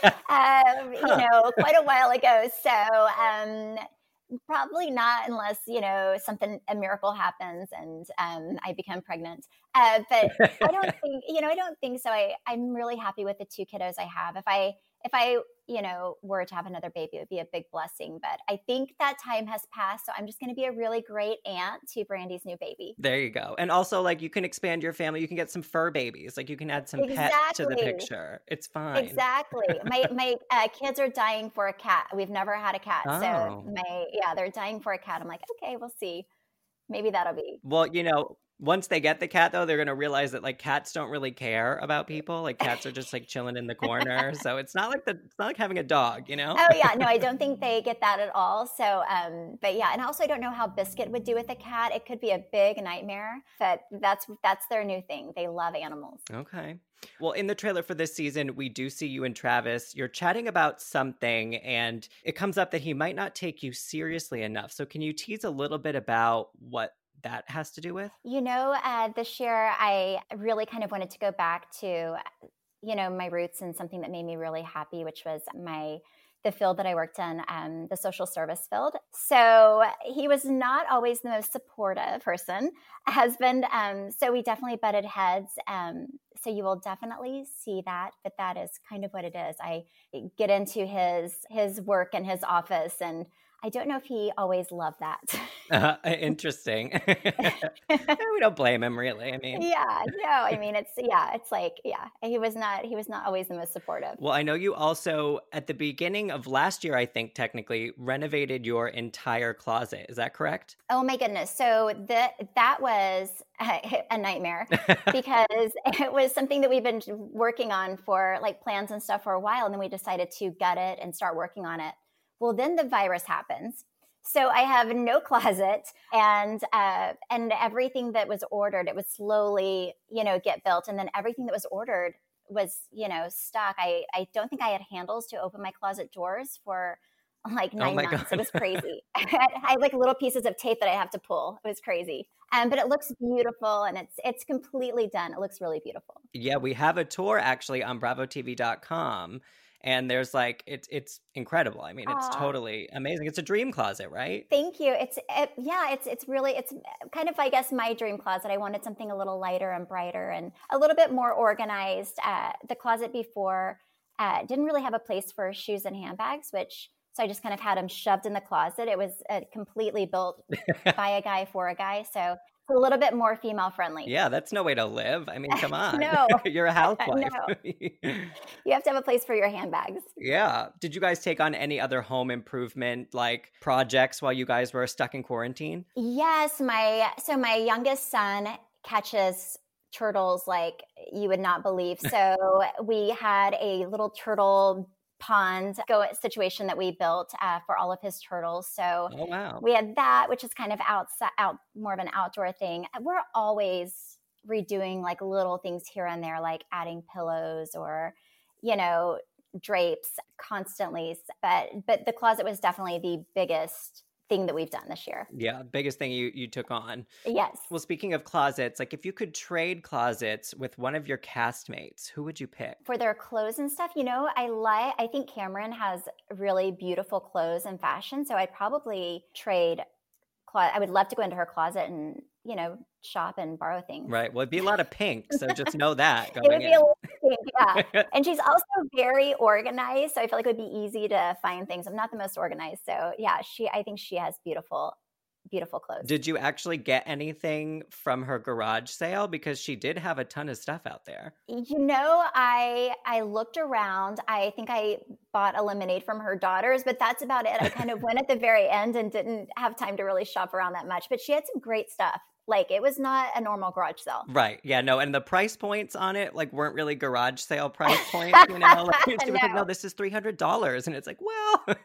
um, you know, quite a while ago. So um, probably not unless, you know, something, a miracle happens and um, I become pregnant. Uh, but I don't think, you know, I don't think so. I, I'm really happy with the two kiddos I have. If I, if I, you know, were to have another baby, it would be a big blessing. But I think that time has passed. So I'm just going to be a really great aunt to Brandy's new baby. There you go. And also, like, you can expand your family. You can get some fur babies. Like, you can add some exactly. pets to the picture. It's fine. Exactly. My my uh, kids are dying for a cat. We've never had a cat. Oh. So my, yeah, they're dying for a cat. I'm like, okay, we'll see. Maybe that'll be. Well, you know, once they get the cat, though, they're going to realize that, like, cats don't really care about people. Like, cats are just, like, chilling in the corner. So it's not like the, it's not like having a dog, you know? Oh, yeah. No, I don't think they get that at all. So, um, but yeah. And also, I don't know how Biscuit would do with a cat. It could be a big nightmare, but that's, that's their new thing. They love animals. Okay. Well, in the trailer for this season, we do see you and Travis. You're chatting about something, and it comes up that he might not take you seriously enough. So can you tease a little bit about what that has to do with? You know, uh, this year I really kind of wanted to go back to, you know, my roots and something that made me really happy, which was my the field that I worked in, um, the social service field. So he was not always the most supportive person, husband. Um, so we definitely butted heads. Um, so you will definitely see that, but that is kind of what it is. I get into his his work and his office, and I don't know if he always loved that. Uh, interesting. We don't blame him, really. I mean, yeah, no, I mean, it's, yeah, it's like, yeah, he was not, he was not always the most supportive. Well, I know you also, at the beginning of last year, I think technically renovated your entire closet. Is that correct? Oh my goodness. So the, that was a, a nightmare because it was something that we've been working on for like plans and stuff for a while. And then we decided to gut it and start working on it. Well, then the virus happens. So I have no closet, and uh, and everything that was ordered, it would slowly, you know, get built. And then everything that was ordered was, you know, stuck. I, I don't think I had handles to open my closet doors for like nine oh months. God. It was crazy. I, had, I had like little pieces of tape that I have to pull. It was crazy. Um, but it looks beautiful, and it's it's completely done. It looks really beautiful. Yeah, we have a tour actually on bravo t v dot com. And there's like, it's it's incredible. I mean, it's Aww. totally amazing. It's a dream closet, right? Thank you. It's, it, yeah, it's it's really, it's kind of, I guess, my dream closet. I wanted something a little lighter and brighter and a little bit more organized. Uh, the closet before uh, didn't really have a place for shoes and handbags, which, so I just kind of had them shoved in the closet. It was uh, completely built by a guy for a guy. So It's a little bit more female friendly. Yeah, that's no way to live. I mean, come on. No. You're a housewife. No. You have to have a place for your handbags. Yeah. Did you guys take on any other home improvement like projects while you guys were stuck in quarantine? Yes, my so my youngest son catches turtles like you would not believe. So we had a little turtle pond go situation that we built uh, for all of his turtles. So oh, wow. we had that, which is kind of outside, out more of an outdoor thing. We're always redoing like little things here and there, like adding pillows or, you know, drapes constantly. But but the closet was definitely the biggest thing that we've done this year. Yeah, biggest thing you you took on. Yes. Well, speaking of closets, like if you could trade closets with one of your castmates, who would you pick? For their clothes and stuff, you know, I like I think Cameron has really beautiful clothes and fashion, so I'd probably trade clo- I would love to go into her closet and, you know, shop and borrow things. Right. Well, it'd be a lot of pink, so just know that It would going be in. a little pink, yeah. And she's also very organized, so I feel like it would be easy to find things. I'm not the most organized, so yeah, she. I think she has beautiful, beautiful clothes. Did you actually get anything from her garage sale? Because she did have a ton of stuff out there. You know, I I looked around. I think I bought a lemonade from her daughters, but that's about it. I kind of went at the very end and didn't have time to really shop around that much. But she had some great stuff. Like, it was not a normal garage sale. Right. Yeah, no. And the price points on it, like, weren't really garage sale price points, you know? Like, she was like, No. no, this is three hundred dollars. And it's like, well,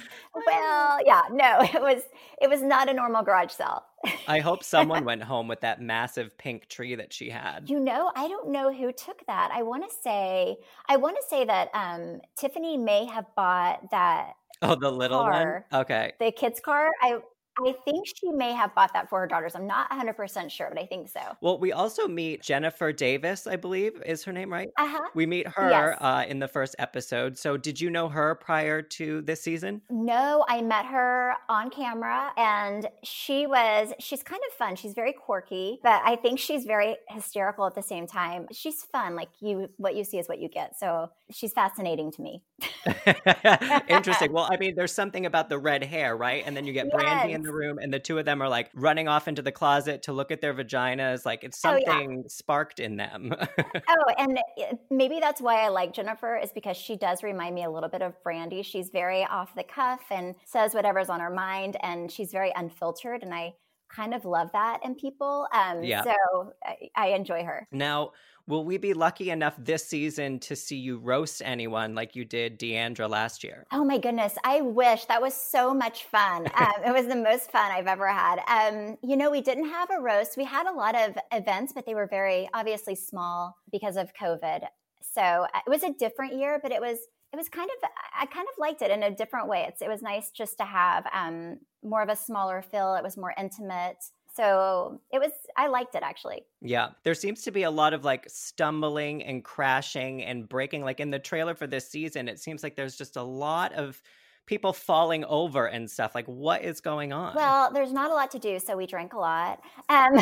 Well, yeah, no, it was it was not a normal garage sale. I hope someone went home with that massive pink tree that she had. You know, I don't know who took that. I want to say, I want to say that um, Tiffany may have bought that Oh, the little car, one? Okay. the kids' car. I I think she may have bought that for her daughters. I'm not one hundred percent sure, but I think so. Well, we also meet Jennifer Davis, I believe is her name, right? Uh-huh. We meet her Yes. uh, in the first episode. So did you know her prior to this season? No, I met her on camera and she was, she's kind of fun. She's very quirky, but I think she's very hysterical at the same time. She's fun. Like you, what you see is what you get. So she's fascinating to me. Interesting. Well, I mean, there's something about the red hair, right? And then you get Brandy in Yes. the room and the two of them are like running off into the closet to look at their vaginas. Like it's Oh, yeah. something sparked in them. Oh, and it- maybe that's why I like Jennifer is because she does remind me a little bit of Brandy. She's very off the cuff and says whatever's on her mind, and she's very unfiltered. And I kind of love that in people. Um, Yeah. So I, I enjoy her. Now, will we be lucky enough this season to see you roast anyone like you did Deandra last year? Oh my goodness. I wish. That was so much fun. Um, it was the most fun I've ever had. Um, you know, we didn't have a roast. We had a lot of events, but they were very obviously small because of COVID. So uh, it was a different year, but it was it was kind of, I kind of liked it in a different way. It's, it was nice just to have um, more of a smaller feel. It was more intimate. So it was, I liked it actually. Yeah, there seems to be a lot of like stumbling and crashing and breaking. Like in the trailer for this season, it seems like there's just a lot of people falling over and stuff. Like, what is going on? Well, there's not a lot to do, so we drank a lot. Um,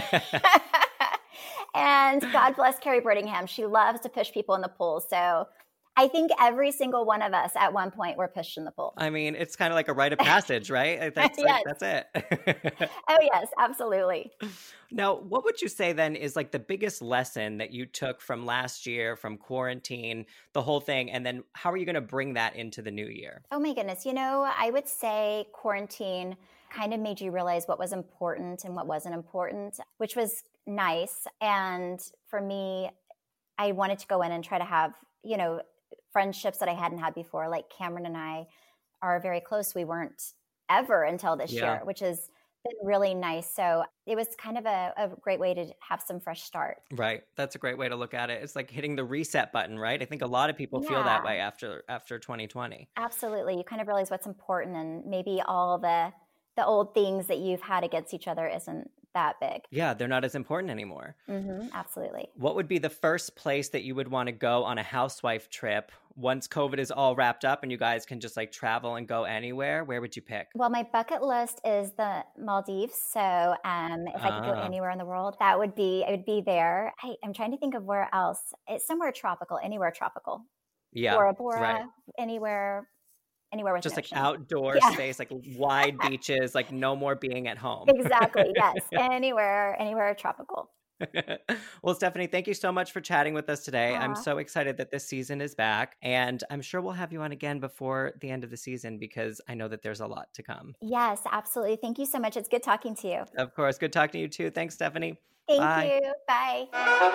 and God bless Carrie Brittingham. She loves to push people in the pool. So I think every single one of us at one point were pushed in the pool. I mean, it's kind of like a rite of passage, right? That's, Yes. like, that's it. Oh, yes, absolutely. Now, what would you say then is like the biggest lesson that you took from last year, from quarantine, the whole thing? And then how are you going to bring that into the new year? Oh, my goodness. You know, I would say quarantine kind of made you realize what was important and what wasn't important, which was nice. And for me, I wanted to go in and try to have, you know, friendships that I hadn't had before. Like Cameron and I are very close. We weren't ever until this Yeah. year, which has been really nice. So it was kind of a, a great way to have some fresh start. Right. That's a great way to look at it. It's like hitting the reset button, right? I think a lot of people feel that Yeah. way after after twenty twenty. Absolutely. You kind of realize what's important, and maybe all the the old things that you've had against each other isn't that big. Yeah, they're not as important anymore. Mm-hmm, absolutely. What would be the first place that you would want to go on a housewife trip once COVID is all wrapped up and you guys can just like travel and go anywhere? Where would you pick? Well, my bucket list is the Maldives. So um, if I could go Ah. anywhere in the world, that would be, I would be there. I, I'm trying to think of where else. It's somewhere tropical, anywhere tropical. Yeah, Bora Bora, right. anywhere Anywhere with just an like ocean. outdoor Yeah. space, like wide beaches, like no more being at home. Exactly. Yes. Anywhere, anywhere tropical. Well, Stephanie, thank you so much for chatting with us today. I'm Aw. so excited that this season is back, and I'm sure we'll have you on again before the end of the season because I know that there's a lot to come. Yes, absolutely. Thank you so much. It's good talking to you. Of course. Good talking to you too. Thanks, Stephanie. Thank Bye. you. Bye.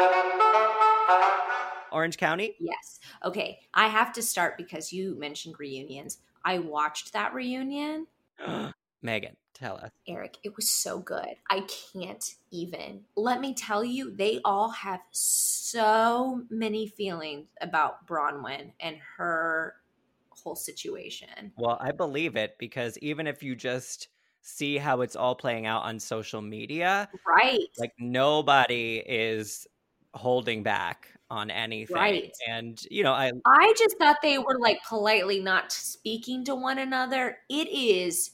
Orange County? Yes. Okay. I have to start because you mentioned reunions. I watched that reunion. Megan, tell us. Eric, it was so good. I can't even. Let me tell you, they all have so many feelings about Bronwyn and her whole situation. Well, I believe it because even if you just see how it's all playing out on social media, right? Like nobody is holding back on anything. Right. And, you know, I I just thought they were like politely not speaking to one another. It is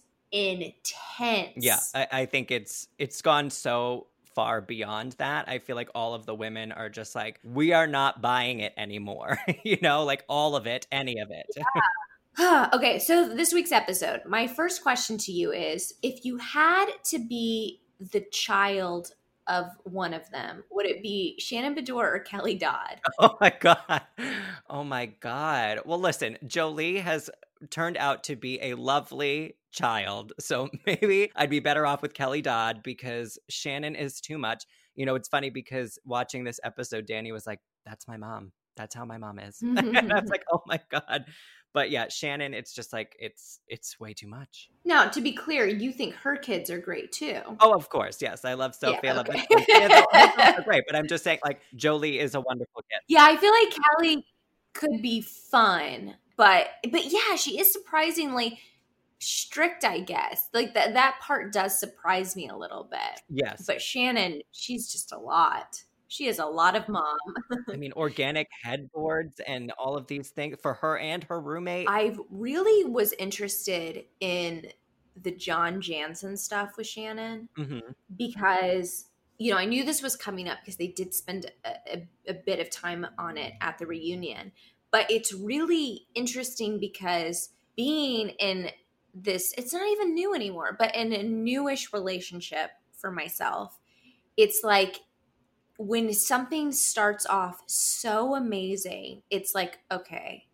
intense. Yeah, I, I think it's it's gone so far beyond that. I feel like all of the women are just like, we are not buying it anymore. You know, like all of it, any of it. Yeah. Okay, so this week's episode, my first question to you is, if you had to be the child of one of them, would it be Shannon Beador or Kelly Dodd? Oh my God. Oh my God. Well, listen, Jolie has turned out to be a lovely child. So maybe I'd be better off with Kelly Dodd because Shannon is too much. You know, it's funny because watching this episode, Danny was like, that's my mom. That's how my mom is. And I was like, oh my God. But yeah, Shannon, it's just like, it's it's way too much. Now, to be clear, you think her kids are great too. Oh, of course. Yes. I love Sophie. Yeah, I love okay. my kids. Yeah, they're- they're great. But I'm just saying, like, Jolie is a wonderful kid. Yeah, I feel like Kelly could be fun, but but yeah, she is surprisingly strict, I guess. Like that that part does surprise me a little bit. Yes. But Shannon, she's just a lot. She is a lot of mom. I mean, organic headboards and all of these things for her and her roommate. I really was interested in the John Jansen stuff with Shannon Mhm. because, you know, I knew this was coming up because they did spend a, a, a bit of time on it at the reunion. But it's really interesting because being in this, it's not even new anymore, but in a newish relationship for myself, it's like when something starts off so amazing, it's like, okay,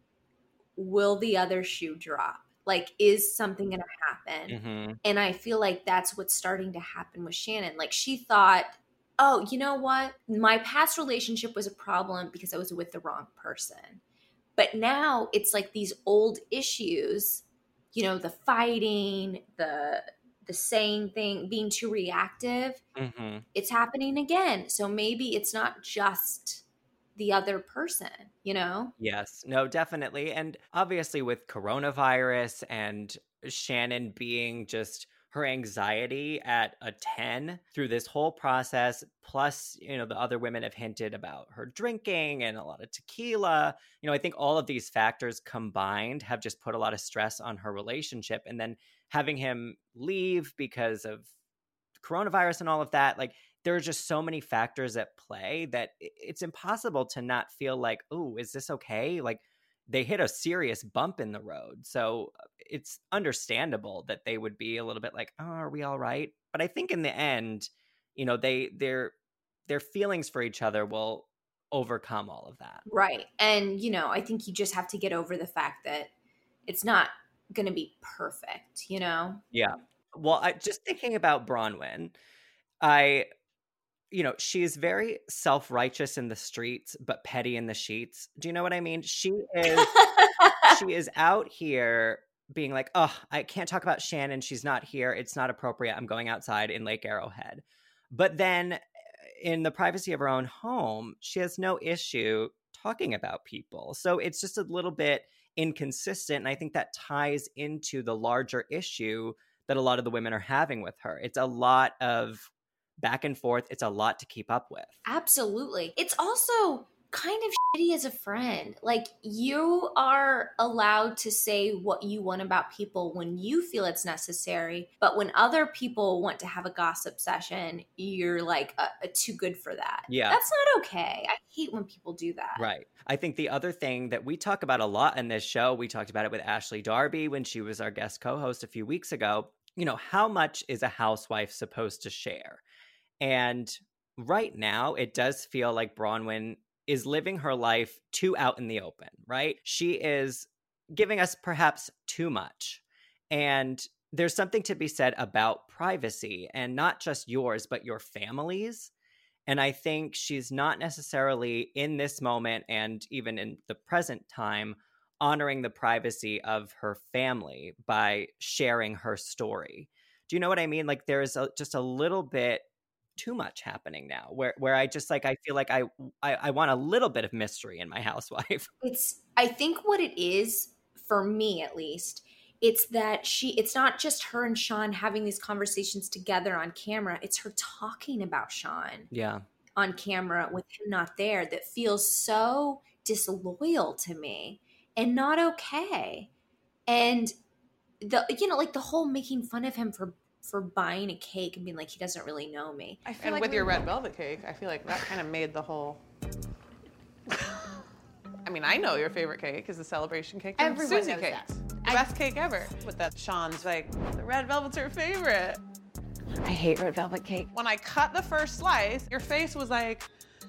will the other shoe drop? Like, is something going to happen? Mhm. And I feel like that's what's starting to happen with Shannon. Like, she thought, oh, you know what? My past relationship was a problem because I was with the wrong person. But now it's like these old issues, you know, the fighting, the the saying thing, being too reactive. Mhm. It's happening again. So maybe it's not just the other person, you know? Yes, no, definitely. And obviously with coronavirus and Shannon being just her anxiety at a ten through this whole process, plus, you know, the other women have hinted about her drinking and a lot of tequila. You know, I think all of these factors combined have just put a lot of stress on her relationship. And then having him leave because of coronavirus and all of that, like, there are just so many factors at play that it's impossible to not feel like, oh, is this okay? Like, they hit a serious bump in the road. So it's understandable that they would be a little bit like, oh, are we all right? But I think in the end, you know, they their their feelings for each other will overcome all of that. Right. And, you know, I think you just have to get over the fact that it's not going to be perfect, you know? Yeah. Well, I just thinking about Bronwyn, I, you know, she's very self-righteous in the streets, but petty in the sheets. Do you know what I mean? She is, she is out here being like, oh, I can't talk about Shannon. She's not here. It's not appropriate. I'm going outside in Lake Arrowhead. But then in the privacy of her own home, she has no issue talking about people. So it's just a little bit inconsistent. And I think that ties into the larger issue that a lot of the women are having with her. It's a lot of back and forth. It's a lot to keep up with. Absolutely. It's also kind of shitty as a friend. Like, you are allowed to say what you want about people when you feel it's necessary, but when other people want to have a gossip session, you're like uh, too good for that. Yeah. That's not okay. I hate when people do that. Right. I think the other thing that we talk about a lot in this show, we talked about it with Ashley Darby when she was our guest co-host a few weeks ago, you know, how much is a housewife supposed to share? And right now, it does feel like Braunwyn is living her life too out in the open, right? She is giving us perhaps too much. And there's something to be said about privacy, and not just yours, but your family's. And I think she's not necessarily in this moment, and even in the present time, honoring the privacy of her family by sharing her story. Do you know what I mean? Like, there's a, just a little bit too much happening now where where I just like I feel like I, I I want a little bit of mystery in my housewife. It's I think what it is, for me at least, it's that she it's not just her and Sean having these conversations together on camera, it's her talking about Sean Yeah. on camera with him not there that feels so disloyal to me and not okay. And the you know like the whole making fun of him for for buying a cake and being like, he doesn't really know me. I feel and like with your red velvet cake, I feel like that kind of made the whole... I mean, I know your favorite cake is the celebration cake. Everyone Susie knows cakes. that. The I- best cake ever. But that Sean's like, the red velvet's her favorite. I hate red velvet cake. When I cut the first slice, your face was like,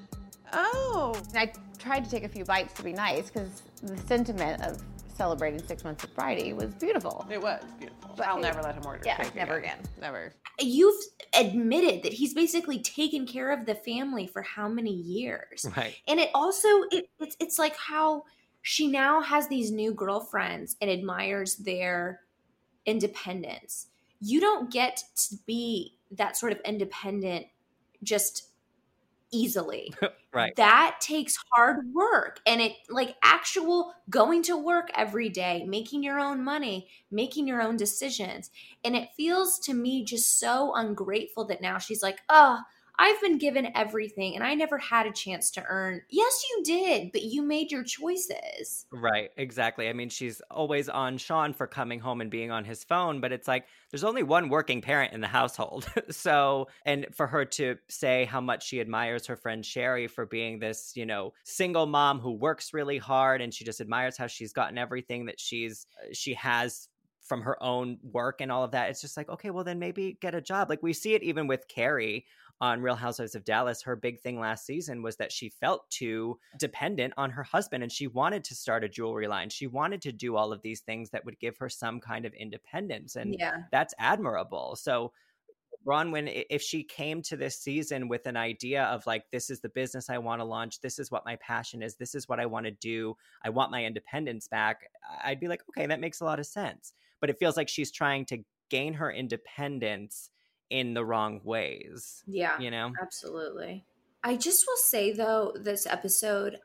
oh. I tried to take a few bites to be nice because the sentiment of celebrating six months of Bridie was beautiful. It was beautiful. But I'll it- never let him order yeah, cake never again. again. Never. You've admitted that he's basically taken care of the family for how many years? Right. And it also, it, it's it's like how she now has these new girlfriends and admires their independence. You don't get to be that sort of independent just easily. Right. That takes hard work, and it like actual going to work every day, making your own money, making your own decisions. And it feels to me just so ungrateful that now she's like, oh, I've been given everything and I never had a chance to earn. Yes, you did, but you made your choices. Right, exactly. I mean, she's always on Sean for coming home and being on his phone, but it's like there's only one working parent in the household. So, and for her to say how much she admires her friend Sherry for being this, you know, single mom who works really hard, and she just admires how she's gotten everything that she's she has from her own work and all of that. It's just like, okay, well then maybe get a job. Like we see it even with Carrie on Real Housewives of Dallas. Her big thing last season was that she felt too dependent on her husband, and she wanted to start a jewelry line. She wanted to do all of these things that would give her some kind of independence, and Yeah. that's admirable. So Braunwyn, if she came to this season with an idea of like, this is the business I want to launch, this is what my passion is, this is what I want to do, I want my independence back, I'd be like, okay, that makes a lot of sense. But it feels like she's trying to gain her independence in the wrong ways. Yeah, you know? Absolutely. I just will say though, this episode,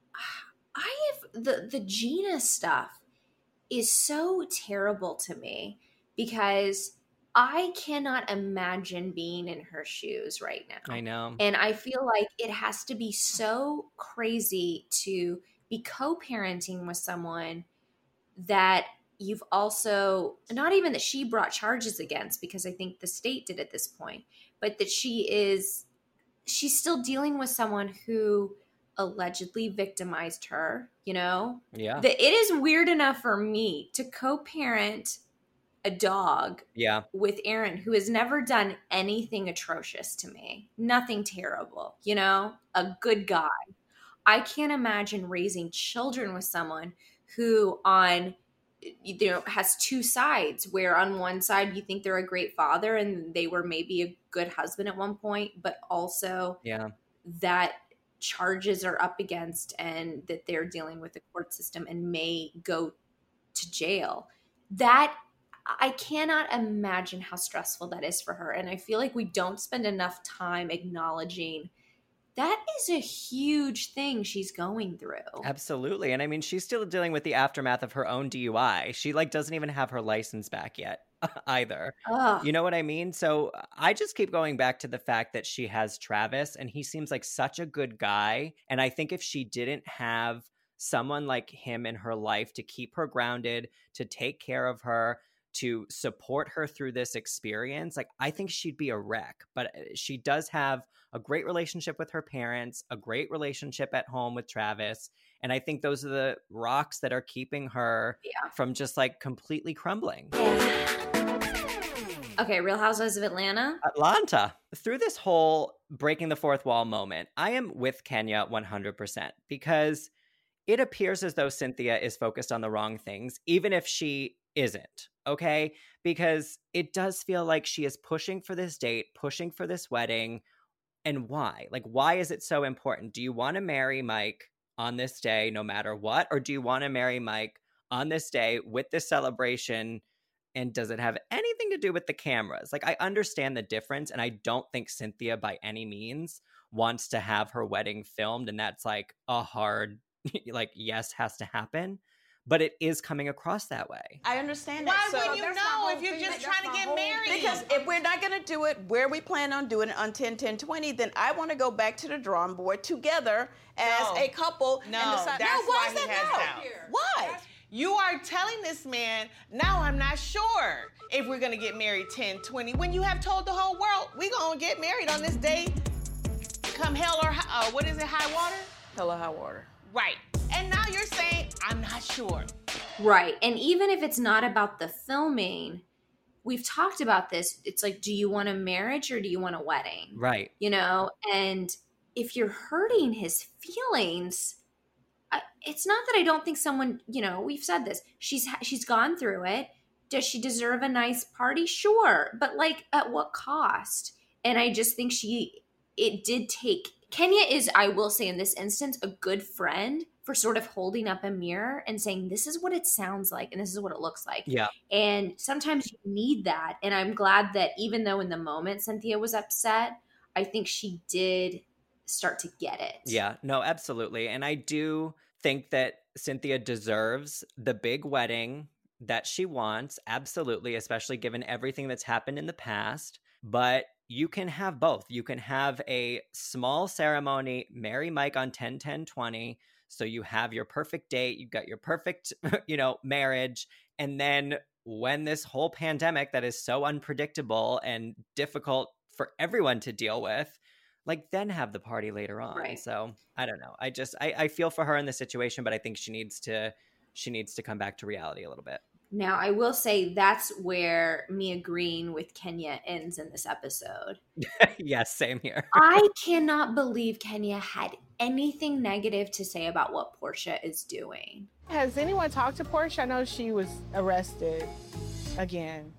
I have the the Gina stuff is so terrible to me because I cannot imagine being in her shoes right now. I know. And I feel like it has to be so crazy to be co-parenting with someone that you've also, not even that she brought charges against, because I think the state did at this point, but that she is, she's still dealing with someone who allegedly victimized her, you know? Yeah. That it is weird enough for me to co-parent a dog yeah. with Aaron, who has never done anything atrocious to me. Nothing terrible, you know? A good guy. I can't imagine raising children with someone who on, you know, has two sides, where on one side you think they're a great father and they were maybe a good husband at one point, but also yeah. that charges are up against and that they're dealing with the court system and may go to jail. That I cannot imagine how stressful that is for her. And I feel like we don't spend enough time acknowledging that is a huge thing she's going through. Absolutely. And I mean, she's still dealing with the aftermath of her own D U I. She like doesn't even have her license back yet. either. Ugh. You know what I mean? So I just keep going back to the fact that she has Travis and he seems like such a good guy. And I think if she didn't have someone like him in her life to keep her grounded, to take care of her, to support her through this experience, like I think she'd be a wreck. But she does have a great relationship with her parents, a great relationship at home with Travis. And I think those are the rocks that are keeping her Yeah. from just like completely crumbling. Okay, Real Housewives of Atlanta. Atlanta. Through this whole breaking the fourth wall moment, I am with Kenya one hundred percent because it appears as though Cynthia is focused on the wrong things, even if she isn't, okay? Because it does feel like she is pushing for this date, pushing for this wedding. And why? Like, why is it so important? Do you want to marry Mike on this day no matter what? Or do you want to marry Mike on this day with this celebration? And does it have anything to do with the cameras? Like, I understand the difference, and I don't think Cynthia by any means wants to have her wedding filmed, and that's like a hard, like, yes, has to happen. But it is coming across that way. I understand Why that. So wouldn't you know if you're just trying to get married? Because if we're not going to do it where we plan on doing it on ten ten twenty, then I want to go back to the drawing board together as No. a couple. No, and decide, that's no, why why is he that has no? doubt. Why? You are telling this man, now I'm not sure if we're gonna get married ten twenty, when you have told the whole world, we gonna get married on this day, come hell or high, uh, what is it, high water? Hell or high water. Right. And now you're saying, I'm not sure. Right. And even if it's not about the filming, we've talked about this. It's like, do you want a marriage or do you want a wedding? Right. You know, and if you're hurting his feelings, I, it's not that I don't think someone, you know, we've said this. She's she's gone through it. Does she deserve a nice party? Sure. But like, at what cost? And I just think she, it did take, Kenya is, I will say in this instance, a good friend for sort of holding up a mirror and saying, this is what it sounds like and this is what it looks like. Yeah. And sometimes you need that. And I'm glad that even though in the moment Cynthia was upset, I think she did start to get it. Yeah, no, absolutely. And I do think that Cynthia deserves the big wedding that she wants, absolutely, especially given everything that's happened in the past. But you can have both. You can have a small ceremony, marry Mike on ten ten twenty. So you have your perfect date, you've got your perfect, you know, marriage. And then when this whole pandemic that is so unpredictable and difficult for everyone to deal with, like then have the party later on. Right. So I don't know. I just, I, I feel for her in this situation, but I think she needs to, she needs to come back to reality a little bit. Now, I will say that's where me agreeing with Kenya ends in this episode. Yes, same here. I cannot believe Kenya had anything negative to say about what Portia is doing. Has anyone talked to Portia? I know she was arrested again.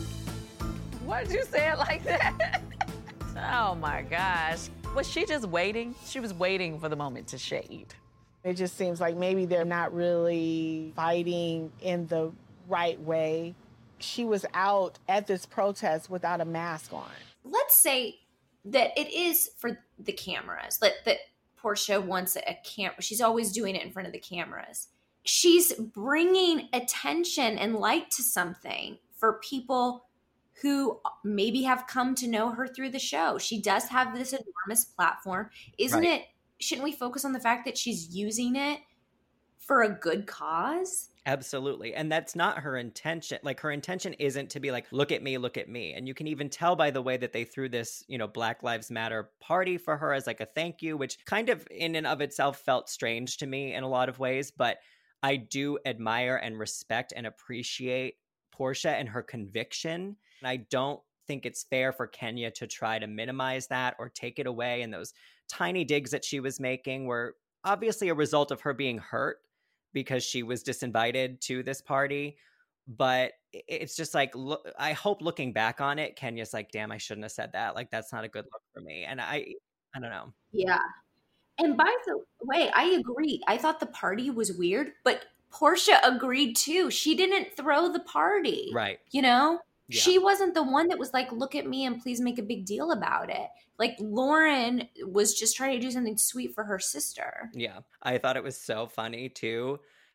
Why did you say it like that? Oh my gosh. Was she just waiting? She was waiting for the moment to shade. It just seems like maybe they're not really fighting in the right way. She was out at this protest without a mask on. Let's say that it is for the cameras, that, that Portia wants a camera. She's always doing it in front of the cameras. She's bringing attention and light to something for people who maybe have come to know her through the show. She does have this enormous platform. Isn't Right. it, shouldn't we focus on the fact that she's using it for a good cause? Absolutely. And that's not her intention. Like her intention isn't to be like, look at me, look at me. And you can even tell by the way that they threw this, you know, Black Lives Matter party for her as like a thank you, which kind of in and of itself felt strange to me in a lot of ways. But I do admire and respect and appreciate Portia and her conviction. And I don't think it's fair for Kenya to try to minimize that or take it away. And those tiny digs that she was making were obviously a result of her being hurt because she was disinvited to this party. But it's just like, look, I hope looking back on it, Kenya's like, damn, I shouldn't have said that. Like, that's not a good look for me. And I, I don't know. Yeah. And by the way, I agree. I thought the party was weird, but Portia agreed too. She didn't throw the party. Right. You know? Yeah. She wasn't the one that was like, look at me and please make a big deal about it. Like Lauren was just trying to do something sweet for her sister. Yeah. I thought it was so funny too,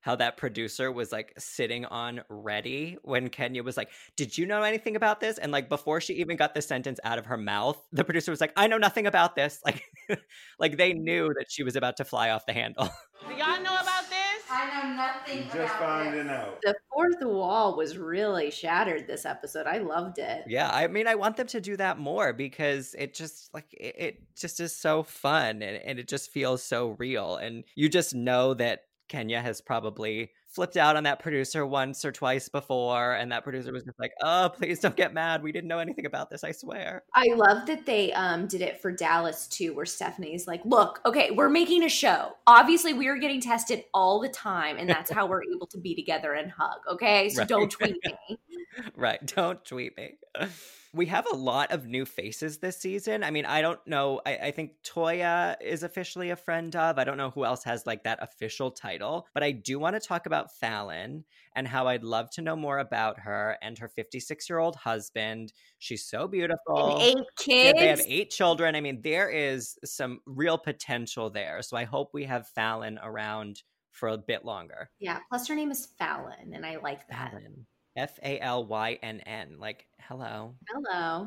how that producer was like sitting on ready when Kenya was like, did you know anything about this? And like before she even got the sentence out of her mouth, the producer was like, I know nothing about this. Like, like they knew that she was about to fly off the handle. Do y'all know about this? I know nothing Just about finding this. out. The fourth wall was really shattered this episode. I loved it. Yeah, I mean, I want them to do that more because it just like it, it just is so fun and, and it just feels so real. And you just know that Kenya has probably flipped out on that producer once or twice before, and that producer was just like, oh, please don't get mad. We didn't know anything about this, I swear. I love that they um, did it for Dallas too, where Stephanie's like, look, okay, we're making a show. Obviously, we are getting tested all the time, and that's how we're able to be together and hug, okay? So Right. don't tweet me. Right, don't tweet me. We have a lot of new faces this season. I mean, I don't know. I, I think Toya is officially a friend of. I don't know who else has like that official title. But I do want to talk about Fallon and how I'd love to know more about her and her fifty-six-year-old husband. She's so beautiful. And eight Yeah, kids. they have eight children. I mean, there is some real potential there. So I hope we have Fallon around for a bit longer. Yeah, plus her name is Fallon, and I like that. Fallon. F A L Y N N. Like, hello. Hello.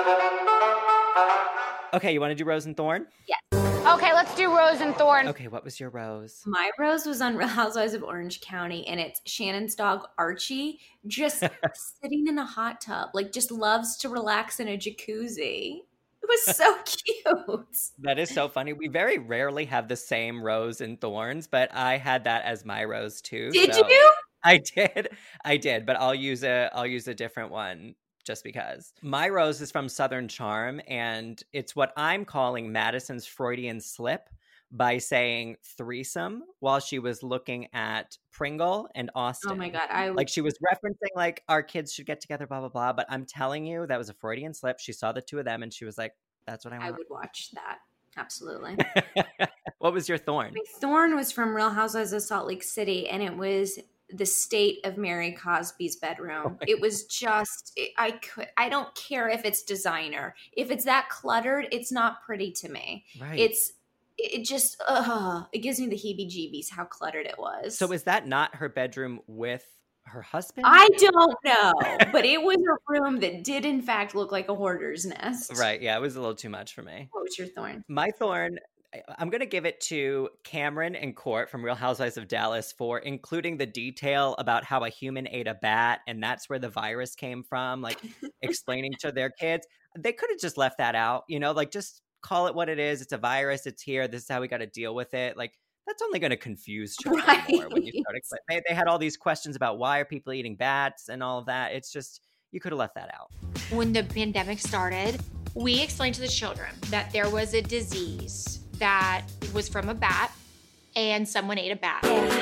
Okay, you want to do Rose and Thorn? Yes. Okay, let's do Rose and Thorn. Okay, what was your rose? My rose was on Real Housewives of Orange County, and it's Shannon's dog, Archie, just sitting in a hot tub, like just loves to relax in a jacuzzi. It was so cute. That is so funny. We very rarely have the same rose and thorns, but I had that as my rose too. Did so- you? I did. I did, but I'll use a I'll use a different one just because. My rose is from Southern Charm, and it's what I'm calling Madison's Freudian slip by saying threesome while she was looking at Pringle and Austin. Oh my God. I Like she was referencing like our kids should get together, blah, blah, blah. But I'm telling you, that was a Freudian slip. She saw the two of them and she was like, that's what I want. I would watch that. Absolutely. What was your thorn? My thorn was from Real Housewives of Salt Lake City, and it was the state of Mary Cosby's bedroom. It was just, it, I could, I don't care if it's designer. If it's that cluttered, it's not pretty to me. Right. It's, it just, ugh, it gives me the heebie-jeebies how cluttered it was. So is that not her bedroom with her husband? I don't know, but it was a room that did in fact look like a hoarder's nest. Right. Yeah, it was a little too much for me. What was your thorn? My thorn, I- I'm going to give it to Cameron and Court from Real Housewives of Dallas for including the detail about how a human ate a bat and that's where the virus came from, like explaining to their kids. They could have just left that out, you know, like just call it what it is. It's a virus. It's here. This is how we got to deal with it. Like that's only going to confuse children Right. more when you start explaining. They, they had all these questions about why are people eating bats and all of that. It's just, you could have left that out. When the pandemic started, we explained to the children that there was a disease that was from a bat and someone ate a bat.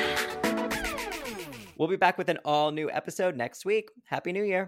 We'll be back with an all new episode next week. Happy New Year.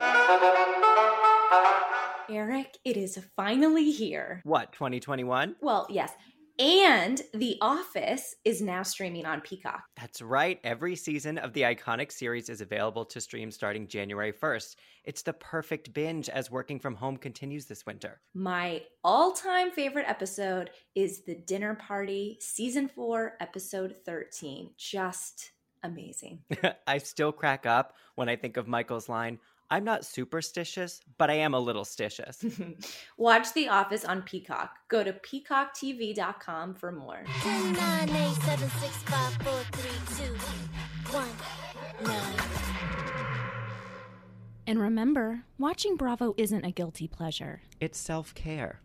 Eric, it is finally here. What, twenty twenty-one? Well, yes. And The Office is now streaming on Peacock. That's right. Every season of the iconic series is available to stream starting January first. It's the perfect binge as working from home continues this winter. My all-time favorite episode is The Dinner Party, Season four, Episode thirteen. Just amazing. I still crack up when I think of Michael's line, I'm not superstitious, but I am a little stitious. Watch The Office on Peacock. Go to peacock t v dot com for more. ten, nine, eight, seven, six, five, four, three, two, one, nine. And remember, watching Bravo isn't a guilty pleasure. It's self-care.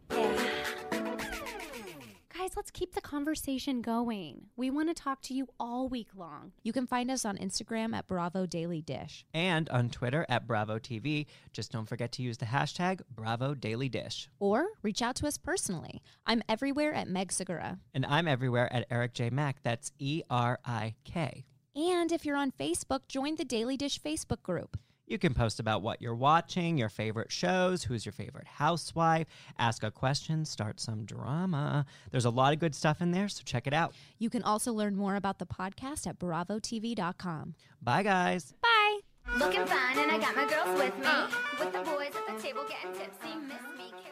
Guys, let's keep the conversation going. We want to talk to you all week long. You can find us on Instagram at Bravo Daily Dish. And on Twitter at Bravo T V. Just don't forget to use the hashtag Bravo Daily Dish. Or reach out to us personally. I'm everywhere at Meg Segura. And I'm everywhere at Eric J. Mack. That's E R I K. And if you're on Facebook, join the Daily Dish Facebook group. You can post about what you're watching, your favorite shows, who's your favorite housewife, ask a question, start some drama. There's a lot of good stuff in there, so check it out. You can also learn more about the podcast at bravo t v dot com. Bye, guys. Bye. Looking fine, and I got my girls with me. With the boys at the table getting tipsy. Miss me.